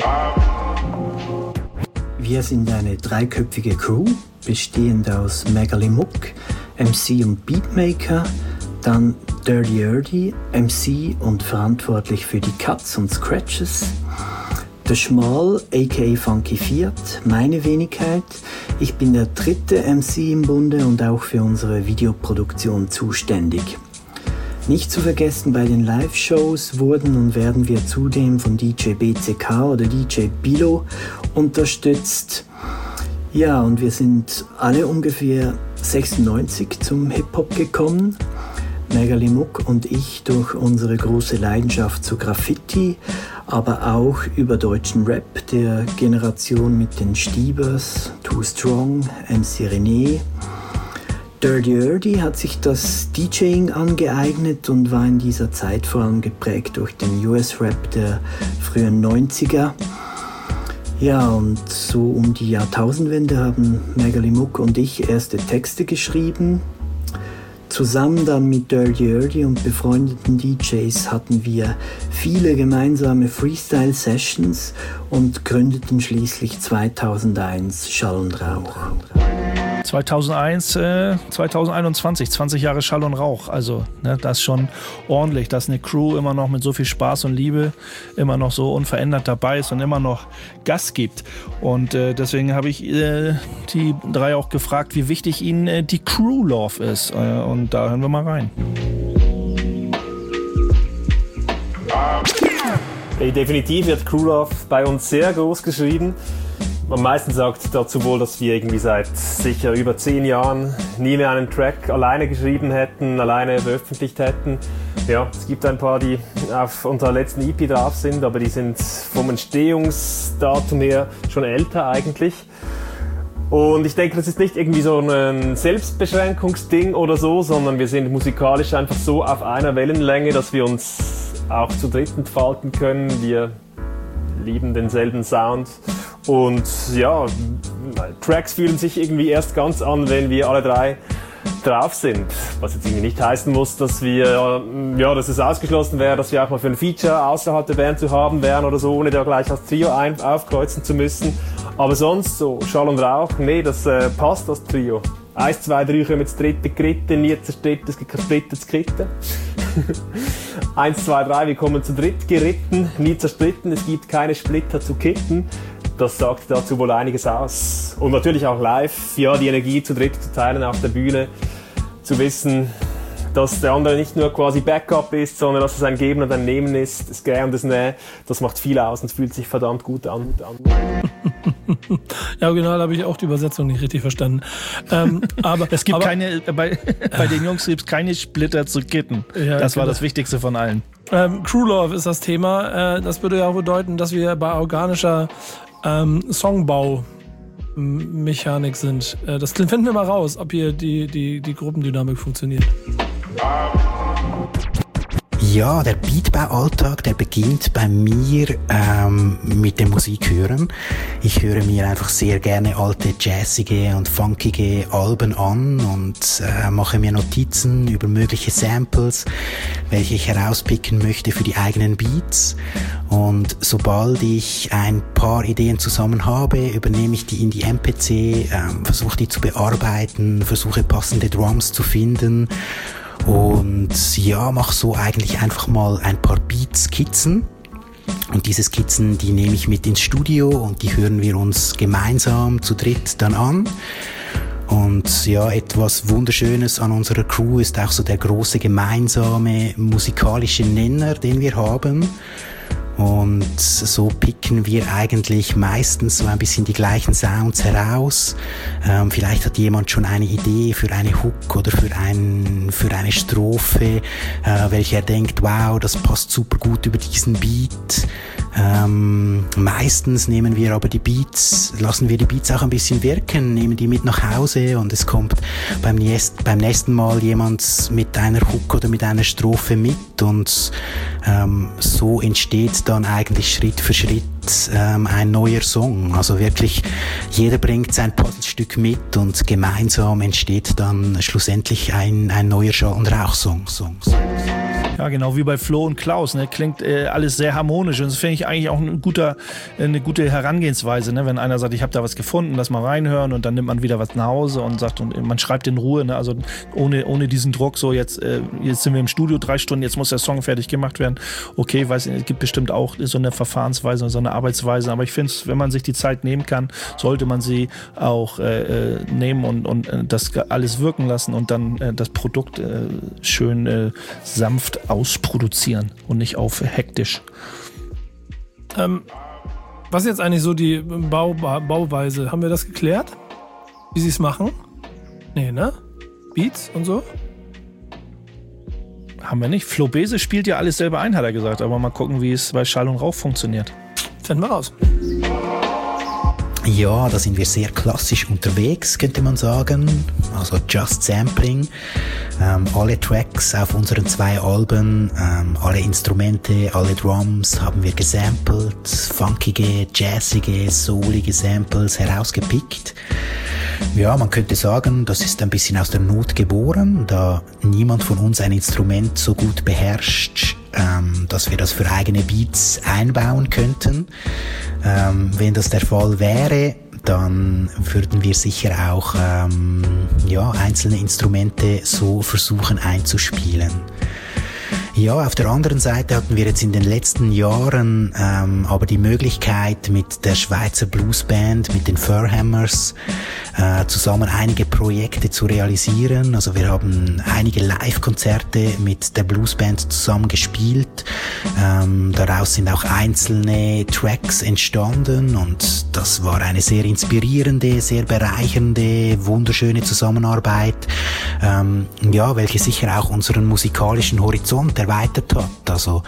Wir sind eine dreiköpfige Crew, bestehend aus Megali Muck, MC und Beatmaker, dann Dirty Erdy, MC und verantwortlich für die Cuts und Scratches, der Schmal, aka Funky Fiat, meine Wenigkeit. Ich bin der dritte MC im Bunde und auch für unsere Videoproduktion zuständig. Nicht zu vergessen, bei den Live-Shows wurden und werden wir zudem von DJ BCK oder DJ Bilo unterstützt. Ja, und wir sind alle ungefähr 96 zum Hip-Hop gekommen. Megali Muck und ich durch unsere große Leidenschaft zu Graffiti, aber auch über deutschen Rap der Generation mit den Stiebers, Too Strong, MC René. Dirty Erdy hat sich das DJing angeeignet und war in dieser Zeit vor allem geprägt durch den US-Rap der frühen 90er. Ja, und so um die Jahrtausendwende haben Megali Muck und ich erste Texte geschrieben. Zusammen dann mit Dirty Erdy und befreundeten DJs hatten wir viele gemeinsame Freestyle-Sessions und gründeten schließlich 2001 Schall und Rauch. 2021, 20 Jahre Schall und Rauch, also ne, das ist schon ordentlich, dass eine Crew immer noch mit so viel Spaß und Liebe immer noch so unverändert dabei ist und immer noch Gas gibt. Und deswegen habe ich die drei auch gefragt, wie wichtig ihnen die Crew Love ist. Und da hören wir mal rein. Definitiv wird Crew Love bei uns sehr groß geschrieben. Am meisten sagt dazu wohl, dass wir irgendwie seit sicher über 10 Jahren nie mehr einen Track alleine geschrieben hätten, alleine veröffentlicht hätten. Ja, es gibt ein paar, die auf unserer letzten EP drauf sind, aber die sind vom Entstehungsdatum her schon älter eigentlich. Und ich denke, das ist nicht irgendwie so ein Selbstbeschränkungsding oder so, sondern wir sind musikalisch einfach so auf einer Wellenlänge, dass wir uns auch zu dritt entfalten können. Wir lieben denselben Sound. Und ja, Tracks fühlen sich irgendwie erst ganz an, wenn wir alle drei drauf sind. Was jetzt irgendwie nicht heißen muss, dass dass es ausgeschlossen wäre, dass wir auch mal für ein Feature außerhalb der Band zu haben wären oder so, ohne da gleich als Trio aufkreuzen zu müssen. Aber sonst so Schall und Rauch, nee, das passt, das Trio. 1, 2, 3 kommen das dritte geritten, nie zerstritten, es gibt kein drittes geritten. 1, 2, 3, wir kommen zu dritt geritten, nie zerstritten, es gibt keine Splitter zu kitten. Das sagt dazu wohl einiges aus. Und natürlich auch live, ja, die Energie zu dritt zu teilen auf der Bühne, zu wissen, dass der andere nicht nur quasi Backup ist, sondern dass es ein Geben und ein Nehmen ist, das Gäh und das Näh, das macht viel aus und es fühlt sich verdammt gut an. Ja, original habe ich auch die Übersetzung nicht richtig verstanden. Aber es gibt bei den Jungs gibt es keine Splitter zu kitten. Ja, das war das Wichtigste von allen. Crew Love ist das Thema. Das würde ja auch bedeuten, dass wir bei organischer Songbau-Mechanik sind. Das finden wir mal raus, ob hier die Gruppendynamik funktioniert. Ja, der Beatbau-Alltag, der beginnt bei mir mit dem Musikhören. Ich höre mir einfach sehr gerne alte jazzige und funkige Alben an und mache mir Notizen über mögliche Samples, welche ich herauspicken möchte für die eigenen Beats. Und sobald ich ein paar Ideen zusammen habe, übernehme ich die in die MPC, versuche die zu bearbeiten, versuche passende Drums zu finden. Und ja, mach so eigentlich einfach mal ein paar Beat-Skizzen. Und diese Skizzen, die nehme ich mit ins Studio und die hören wir uns gemeinsam zu dritt dann an. Und ja, etwas Wunderschönes an unserer Crew ist auch so der große gemeinsame musikalische Nenner, den wir haben. Und so picken wir eigentlich meistens so ein bisschen die gleichen Sounds heraus. Vielleicht hat jemand schon eine Idee für eine Hook oder für eine Strophe, welche er denkt, wow, das passt super gut über diesen Beat. Meistens lassen wir die Beats auch ein bisschen wirken, nehmen die mit nach Hause und es kommt beim nächsten Mal jemand mit einer Hook oder mit einer Strophe mit und so entsteht dann eigentlich Schritt für Schritt ein neuer Song. Also wirklich, jeder bringt sein Puzzlestück mit und gemeinsam entsteht dann schlussendlich ein neuer Schall- und Rauchsong. Ja, genau wie bei Flo und Klaus, ne? Klingt alles sehr harmonisch und das finde ich eigentlich auch eine gute Herangehensweise, ne? Wenn einer sagt, ich habe da was gefunden, lass mal reinhören und dann nimmt man wieder was nach Hause und sagt, und man schreibt in Ruhe, ne? Also ohne diesen Druck, so jetzt sind wir im Studio 3 Stunden, jetzt muss der Song fertig gemacht werden. Okay, es gibt bestimmt auch so eine Verfahrensweise, so eine Arbeitsweise, aber ich finde, wenn man sich die Zeit nehmen kann, sollte man sie auch nehmen und das alles wirken lassen und dann das Produkt schön sanft ausproduzieren und nicht auf hektisch. Was ist jetzt eigentlich so die Bauweise? Haben wir das geklärt? Wie sie es machen? Nee, ne? Beats und so? Haben wir nicht. Flo Bese spielt ja alles selber ein, hat er gesagt. Aber mal gucken, wie es bei Schall und Rauch funktioniert. Finden wir raus. Ja, da sind wir sehr klassisch unterwegs, könnte man sagen. Also Just Sampling. Alle Tracks auf unseren 2 Alben, alle Instrumente, alle Drums haben wir gesampelt. Funkige, jazzige, soulige Samples herausgepickt. Ja, man könnte sagen, das ist ein bisschen aus der Not geboren, da niemand von uns ein Instrument so gut beherrscht, dass wir das für eigene Beats einbauen könnten. Wenn das der Fall wäre, dann würden wir sicher auch einzelne Instrumente so versuchen einzuspielen. Ja, auf der anderen Seite hatten wir jetzt in den letzten Jahren aber die Möglichkeit, mit der Schweizer Bluesband, mit den Furhammers, zusammen einige Projekte zu realisieren. Also wir haben einige Live-Konzerte mit der Bluesband zusammen gespielt. Daraus sind auch einzelne Tracks entstanden und das war eine sehr inspirierende, sehr bereichernde, wunderschöne Zusammenarbeit, welche sicher auch unseren musikalischen Horizont erweitert hat. Also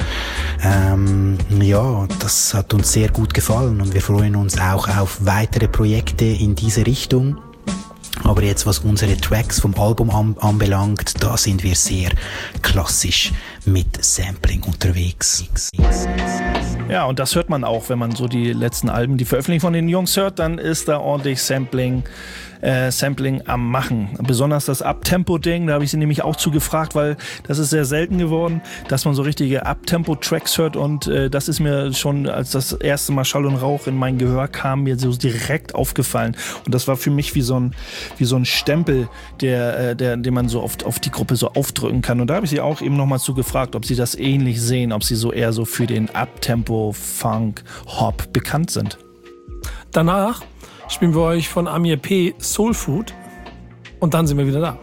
das hat uns sehr gut gefallen und wir freuen uns auch auf weitere Projekte in diese Richtung. Aber jetzt, was unsere Tracks vom Album anbelangt, da sind wir sehr klassisch mit Sampling unterwegs. Ja, und das hört man auch, wenn man so die letzten Alben, die Veröffentlichung von den Jungs hört, dann ist da ordentlich Sampling am Machen. Besonders das Uptempo-Ding, da habe ich sie nämlich auch zugefragt, weil das ist sehr selten geworden, dass man so richtige Uptempo-Tracks hört und das ist mir schon, als das erste Mal Schall und Rauch in mein Gehör kam, mir so direkt aufgefallen. Und das war für mich wie so ein Stempel, den man so auf die Gruppe so aufdrücken kann. Und da habe ich sie auch eben nochmal zugefragt, ob sie das ähnlich sehen, ob sie so eher so für den Uptempo, Funk, Hop bekannt sind. Danach spielen wir euch von Amir P. Soul Food und dann sind wir wieder da.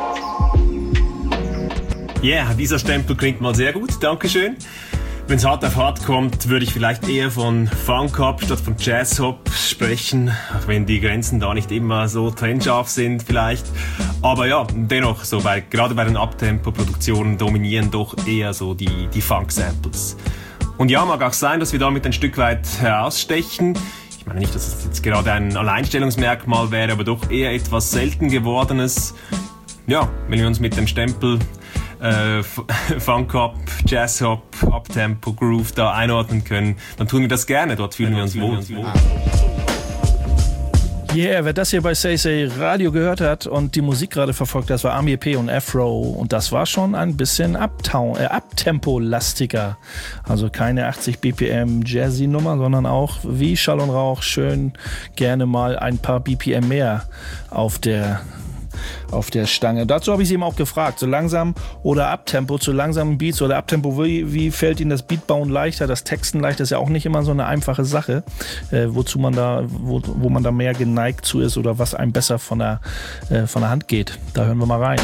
Yeah, dieser Stempel klingt mal sehr gut, dankeschön. Wenn es hart auf hart kommt, würde ich vielleicht eher von Funk-Hop statt von Jazz-Hop sprechen, auch wenn die Grenzen da nicht immer so trennscharf sind vielleicht. Aber ja, dennoch, gerade bei den Uptempo-Produktionen dominieren doch eher so die Funk-Samples. Und ja, mag auch sein, dass wir damit ein Stück weit herausstechen. Ich meine nicht, dass es jetzt gerade ein Alleinstellungsmerkmal wäre, aber doch eher etwas selten gewordenes. Ja, wenn wir uns mit dem Stempel Funk-Hop, Jazz-Hop, Uptempo, Groove da einordnen können, dann tun wir das gerne, dort fühlen wir uns wohl. Yeah, wer das hier bei Say Say Radio gehört hat und die Musik gerade verfolgt, das war Amir P. und Afro und das war schon ein bisschen Uptempo-lastiger. Also keine 80 BPM Jazzy-Nummer, sondern auch wie Schall und Rauch schön gerne mal ein paar BPM mehr auf der Stange. Dazu habe ich sie eben auch gefragt, so langsam oder Uptempo, zu langsamen Beats oder Uptempo, wie fällt Ihnen das Beatbauen leichter, das Texten leichter, ist ja auch nicht immer so eine einfache Sache, wo man da mehr geneigt zu ist oder was einem besser von der Hand geht. Da hören wir mal rein.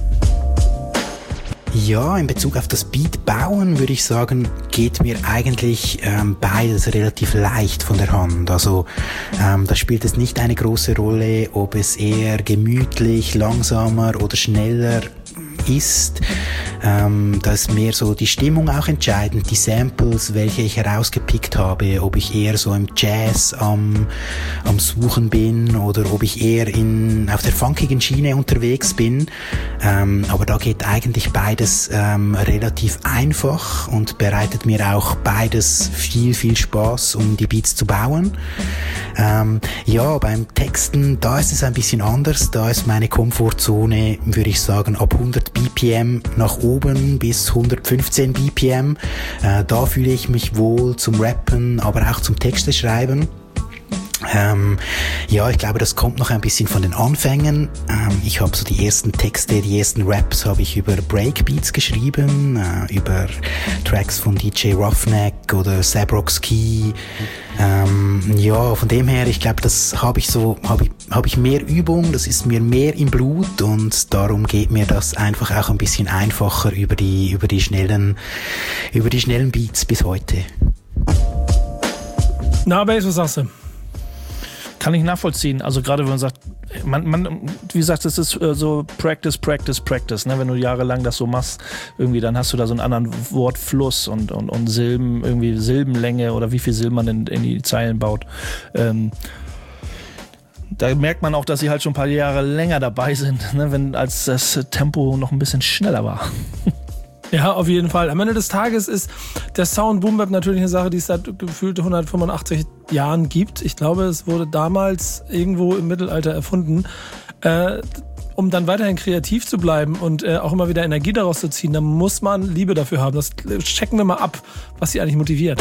Ja, in Bezug auf das Beat bauen würde ich sagen, geht mir eigentlich beides relativ leicht von der Hand. Also da spielt es nicht eine große Rolle, ob es eher gemütlich, langsamer oder schneller ist. Da ist mehr so die Stimmung auch entscheidend, die Samples, welche ich herausgepickt habe, ob ich eher so im Jazz am Suchen bin oder ob ich eher auf der funkigen Schiene unterwegs bin. Aber da geht eigentlich beides relativ einfach und bereitet mir auch beides viel, viel Spaß, um die Beats zu bauen. Ja, beim Texten, da ist es ein bisschen anders. Da ist meine Komfortzone, würde ich sagen, ab 100 BPM nach oben bis 115 BPM. Da fühle ich mich wohl zum Rappen, aber auch zum Texte schreiben. Ja, ich glaube, das kommt noch ein bisschen von den Anfängen. Ich habe so die ersten Texte, die ersten Raps habe ich über Breakbeats geschrieben, über Tracks von DJ Roughneck oder Sabrock-Ski. Ja, von dem her, ich glaube, das habe ich mehr Übung, das ist mir mehr im Blut und darum geht mir das einfach auch ein bisschen einfacher über die schnellen Beats bis heute. Na, Bass, was sagst du? Kann ich nachvollziehen. Also gerade wenn man sagt, wie gesagt, es ist so Practice, ne? Wenn du jahrelang das so machst, irgendwie, dann hast du da so einen anderen Wortfluss und Silben, irgendwie Silbenlänge oder wie viel Silben man in die Zeilen baut. Da merkt man auch, dass sie halt schon ein paar Jahre länger dabei sind, ne? Als das Tempo noch ein bisschen schneller war. Ja, auf jeden Fall. Am Ende des Tages ist der Sound Boom Bap natürlich eine Sache, die es seit gefühlt 185 Jahren gibt. Ich glaube, es wurde damals irgendwo im Mittelalter erfunden. Um dann weiterhin kreativ zu bleiben und auch immer wieder Energie daraus zu ziehen, da muss man Liebe dafür haben. Das checken wir mal ab, was sie eigentlich motiviert.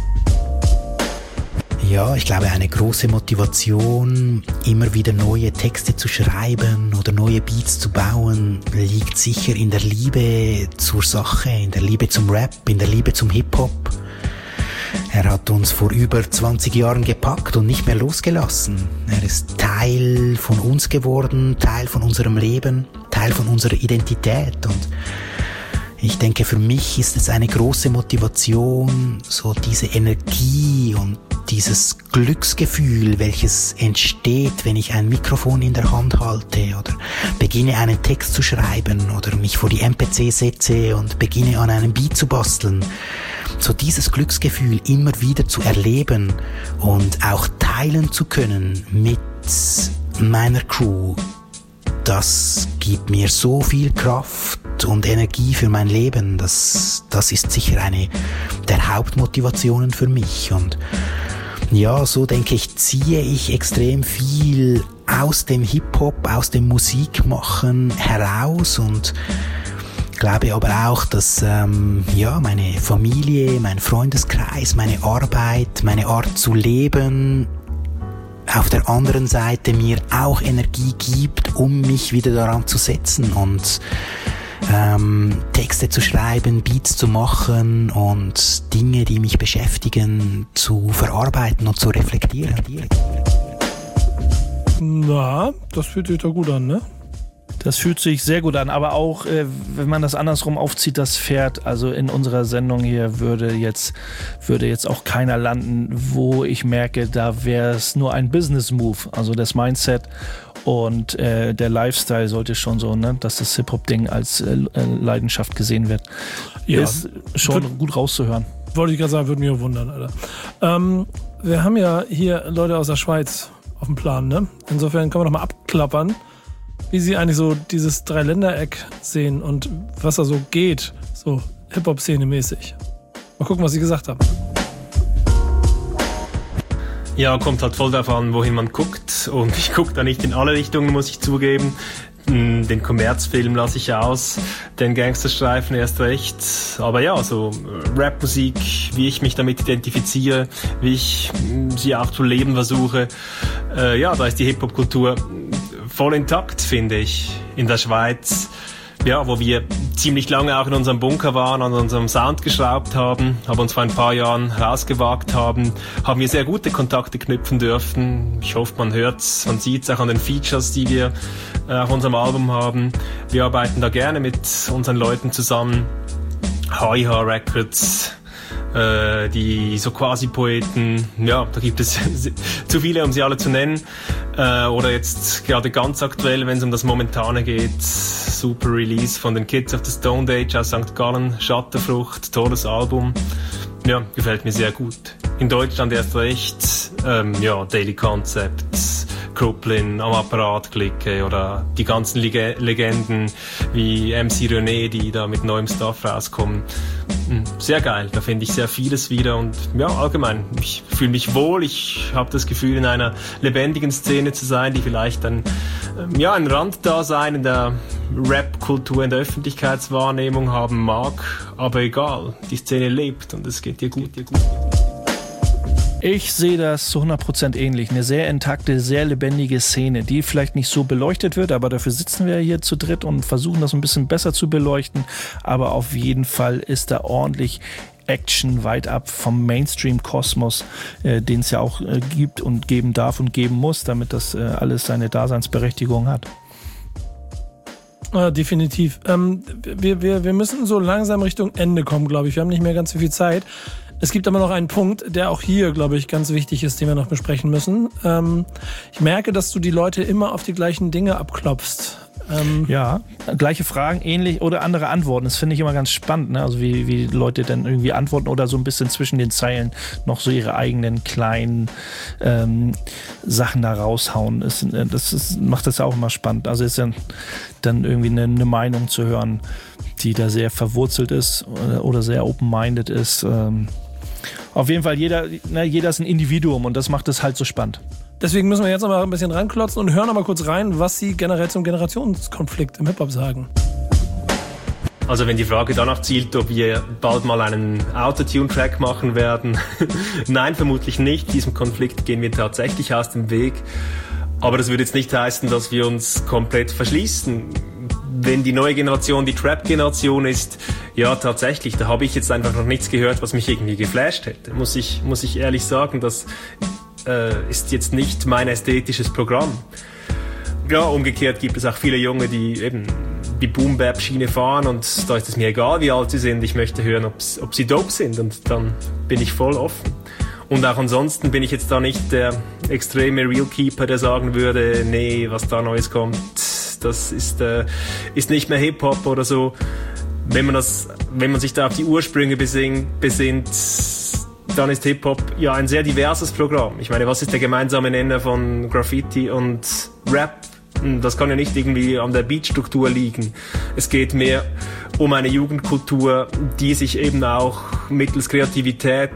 Ja, ich glaube, eine große Motivation, immer wieder neue Texte zu schreiben oder neue Beats zu bauen, liegt sicher in der Liebe zur Sache, in der Liebe zum Rap, in der Liebe zum Hip-Hop. Er hat uns vor über 20 Jahren gepackt und nicht mehr losgelassen. Er ist Teil von uns geworden, Teil von unserem Leben, Teil von unserer Identität und ich denke, für mich ist es eine große Motivation, so diese Energie und dieses Glücksgefühl, welches entsteht, wenn ich ein Mikrofon in der Hand halte oder beginne einen Text zu schreiben oder mich vor die MPC setze und beginne an einem Beat zu basteln. So dieses Glücksgefühl immer wieder zu erleben und auch teilen zu können mit meiner Crew, das gibt mir so viel Kraft und Energie für mein Leben. Das ist sicher eine der Hauptmotivationen für mich. Und ja, so denke ich, ziehe ich extrem viel aus dem Hip-Hop, aus dem Musikmachen heraus und glaube aber auch, dass meine Familie, mein Freundeskreis, meine Arbeit, meine Art zu leben auf der anderen Seite mir auch Energie gibt, um mich wieder daran zu setzen und Texte zu schreiben, Beats zu machen und Dinge, die mich beschäftigen, zu verarbeiten und zu reflektieren. Na, das fühlt sich doch gut an, ne? Das fühlt sich sehr gut an, aber auch, wenn man das andersrum aufzieht, das Pferd, also in unserer Sendung hier würde jetzt auch keiner landen, wo ich merke, da wäre es nur ein Business-Move, also das Mindset und der Lifestyle sollte schon so, ne, dass das Hip-Hop-Ding als Leidenschaft gesehen wird, ja, ist schon gut rauszuhören. Wollte ich gerade sagen, würde mich auch wundern, Alter. Wir haben ja hier Leute aus der Schweiz auf dem Plan, ne? Insofern können wir doch mal abklappern, wie sie eigentlich so dieses Dreiländereck sehen und was da so geht, so Hip-Hop-Szene mäßig. Mal gucken, was sie gesagt haben. Ja, kommt halt voll darauf an, wohin man guckt. Und ich gucke da nicht in alle Richtungen, muss ich zugeben. Den Kommerzfilm lasse ich aus, den Gangsterstreifen erst recht. Aber ja, so Rapmusik, wie ich mich damit identifiziere, wie ich sie auch zu leben versuche. Ja, da ist die Hip-Hop-Kultur voll intakt, finde ich, in der Schweiz. Ja, wo wir ziemlich lange auch in unserem Bunker waren, an unserem Sound geschraubt haben, aber uns vor ein paar Jahren rausgewagt haben wir sehr gute Kontakte knüpfen dürfen. Ich hoffe, man hört's, man sieht's auch an den Features, die wir auf unserem Album haben. Wir arbeiten da gerne mit unseren Leuten zusammen. HiHa Records, die so Quasi-Poeten, ja, da gibt es zu viele, um sie alle zu nennen. Oder jetzt gerade ganz aktuell, wenn es um das Momentane geht, super Release von den Kids of the Stone Age aus St. Gallen, Schattenfrucht, tolles Album. Ja, gefällt mir sehr gut. In Deutschland erst recht, ja, Daily Concepts, Kruplin, am Apparat Clique oder die ganzen Legenden wie MC René, die da mit neuem Stuff rauskommen. Sehr geil, da finde ich sehr vieles wieder und ja, allgemein, ich fühle mich wohl, ich habe das Gefühl, in einer lebendigen Szene zu sein, die vielleicht ein Randdasein in der Rap-Kultur, in der Öffentlichkeitswahrnehmung haben mag, aber egal, die Szene lebt und es geht dir gut. Ich sehe das zu 100% ähnlich. Eine sehr intakte, sehr lebendige Szene, die vielleicht nicht so beleuchtet wird, aber dafür sitzen wir hier zu dritt und versuchen das ein bisschen besser zu beleuchten. Aber auf jeden Fall ist da ordentlich Action weit ab vom Mainstream-Kosmos, den es ja auch gibt und geben darf und geben muss, damit das alles seine Daseinsberechtigung hat. Definitiv. Wir müssen so langsam Richtung Ende kommen, glaube ich. Wir haben nicht mehr ganz so viel Zeit. Es gibt aber noch einen Punkt, der auch hier, glaube ich, ganz wichtig ist, den wir noch besprechen müssen. Ich merke, dass du die Leute immer auf die gleichen Dinge abklopfst. Ja, gleiche Fragen, ähnlich oder andere Antworten. Das finde ich immer ganz spannend, ne? Also wie Leute dann irgendwie antworten oder so ein bisschen zwischen den Zeilen noch so ihre eigenen kleinen Sachen da raushauen. Macht das ja auch immer spannend. Also ist ja dann irgendwie eine Meinung zu hören, die da sehr verwurzelt ist oder sehr open-minded ist. Auf jeden Fall, jeder ist ein Individuum und das macht es halt so spannend. Deswegen müssen wir jetzt noch mal ein bisschen ranklotzen und hören noch mal kurz rein, was sie generell zum Generationskonflikt im Hip-Hop sagen. Also wenn die Frage danach zielt, ob wir bald mal einen Autotune-Track machen werden, nein, vermutlich nicht. Diesem Konflikt gehen wir tatsächlich aus dem Weg. Aber das würde jetzt nicht heißen, dass wir uns komplett verschließen. Wenn die neue Generation die Trap-Generation ist, ja tatsächlich, da habe ich jetzt einfach noch nichts gehört, was mich irgendwie geflasht hätte. Muss ich ehrlich sagen, das ist jetzt nicht mein ästhetisches Programm. Ja, umgekehrt gibt es auch viele Junge, die eben die Boom-Bap-Schiene fahren und da ist es mir egal, wie alt sie sind. Ich möchte hören, ob sie dope sind und dann bin ich voll offen. Und auch ansonsten bin ich jetzt da nicht der extreme Real-Keeper, der sagen würde, nee, was da Neues kommt, das ist nicht mehr Hip-Hop oder so. Wenn man sich da auf die Ursprünge besinnt, dann ist Hip-Hop ja ein sehr diverses Programm. Ich meine, was ist der gemeinsame Nenner von Graffiti und Rap? Das kann ja nicht irgendwie an der Beatstruktur liegen. Es geht mehr um eine Jugendkultur, die sich eben auch mittels Kreativität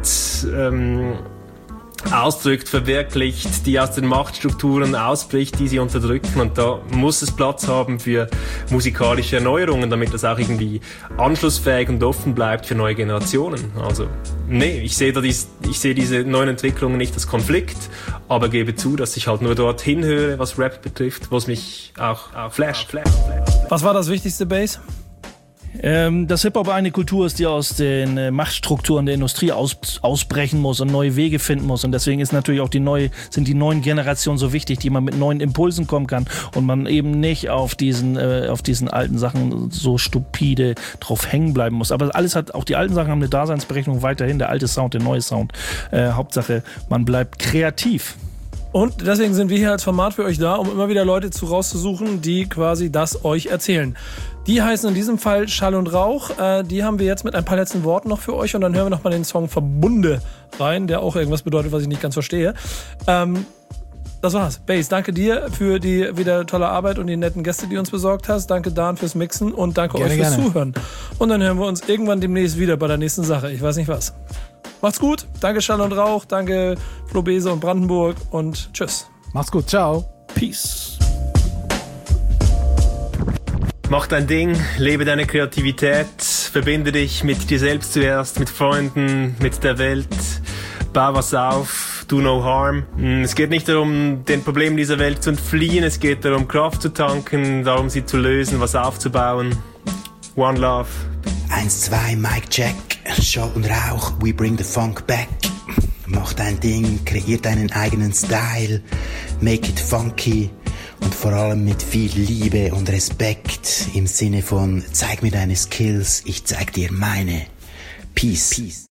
ausdrückt, verwirklicht, die aus den Machtstrukturen ausbricht, die sie unterdrücken. Und da muss es Platz haben für musikalische Erneuerungen, damit das auch irgendwie anschlussfähig und offen bleibt für neue Generationen. Also, nee, ich sehe diese neuen Entwicklungen nicht als Konflikt, aber gebe zu, dass ich halt nur dorthin höre, was Rap betrifft, was mich auch flasht. Was war das wichtigste, Bass? Dass Hip-Hop eine Kultur ist, die aus den Machtstrukturen der Industrie ausbrechen muss und neue Wege finden muss. Und deswegen ist natürlich auch sind die neuen Generationen so wichtig, die man mit neuen Impulsen kommen kann und man eben nicht auf diesen alten Sachen so stupide drauf hängen bleiben muss. Aber auch die alten Sachen haben eine Daseinsberechtigung weiterhin, der alte Sound, der neue Sound. Hauptsache, man bleibt kreativ. Und deswegen sind wir hier als Format für euch da, um immer wieder Leute rauszusuchen, die quasi das euch erzählen. Die heißen in diesem Fall Schall und Rauch. Die haben wir jetzt mit ein paar letzten Worten noch für euch und dann hören wir nochmal den Song Verbunde rein, der auch irgendwas bedeutet, was ich nicht ganz verstehe. Das war's. Bass, danke dir für die wieder tolle Arbeit und die netten Gäste, die du uns besorgt hast. Danke Dan fürs Mixen und danke euch fürs Zuhören. Und dann hören wir uns irgendwann demnächst wieder bei der nächsten Sache. Ich weiß nicht was. Macht's gut. Danke Schall und Rauch. Danke Flo Bese und Brandenburg und tschüss. Macht's gut. Ciao. Peace. Mach dein Ding, lebe deine Kreativität, verbinde dich mit dir selbst zuerst, mit Freunden, mit der Welt, bau was auf, do no harm. Es geht nicht darum, den Problemen dieser Welt zu entfliehen, es geht darum, Kraft zu tanken, darum, sie zu lösen, was aufzubauen. One Love. 1, 2, Mic Check, Schall und Rauch, we bring the funk back. Mach dein Ding, kreier deinen eigenen Style, make it funky. Und vor allem mit viel Liebe und Respekt im Sinne von zeig mir deine Skills, ich zeig dir meine. Peace.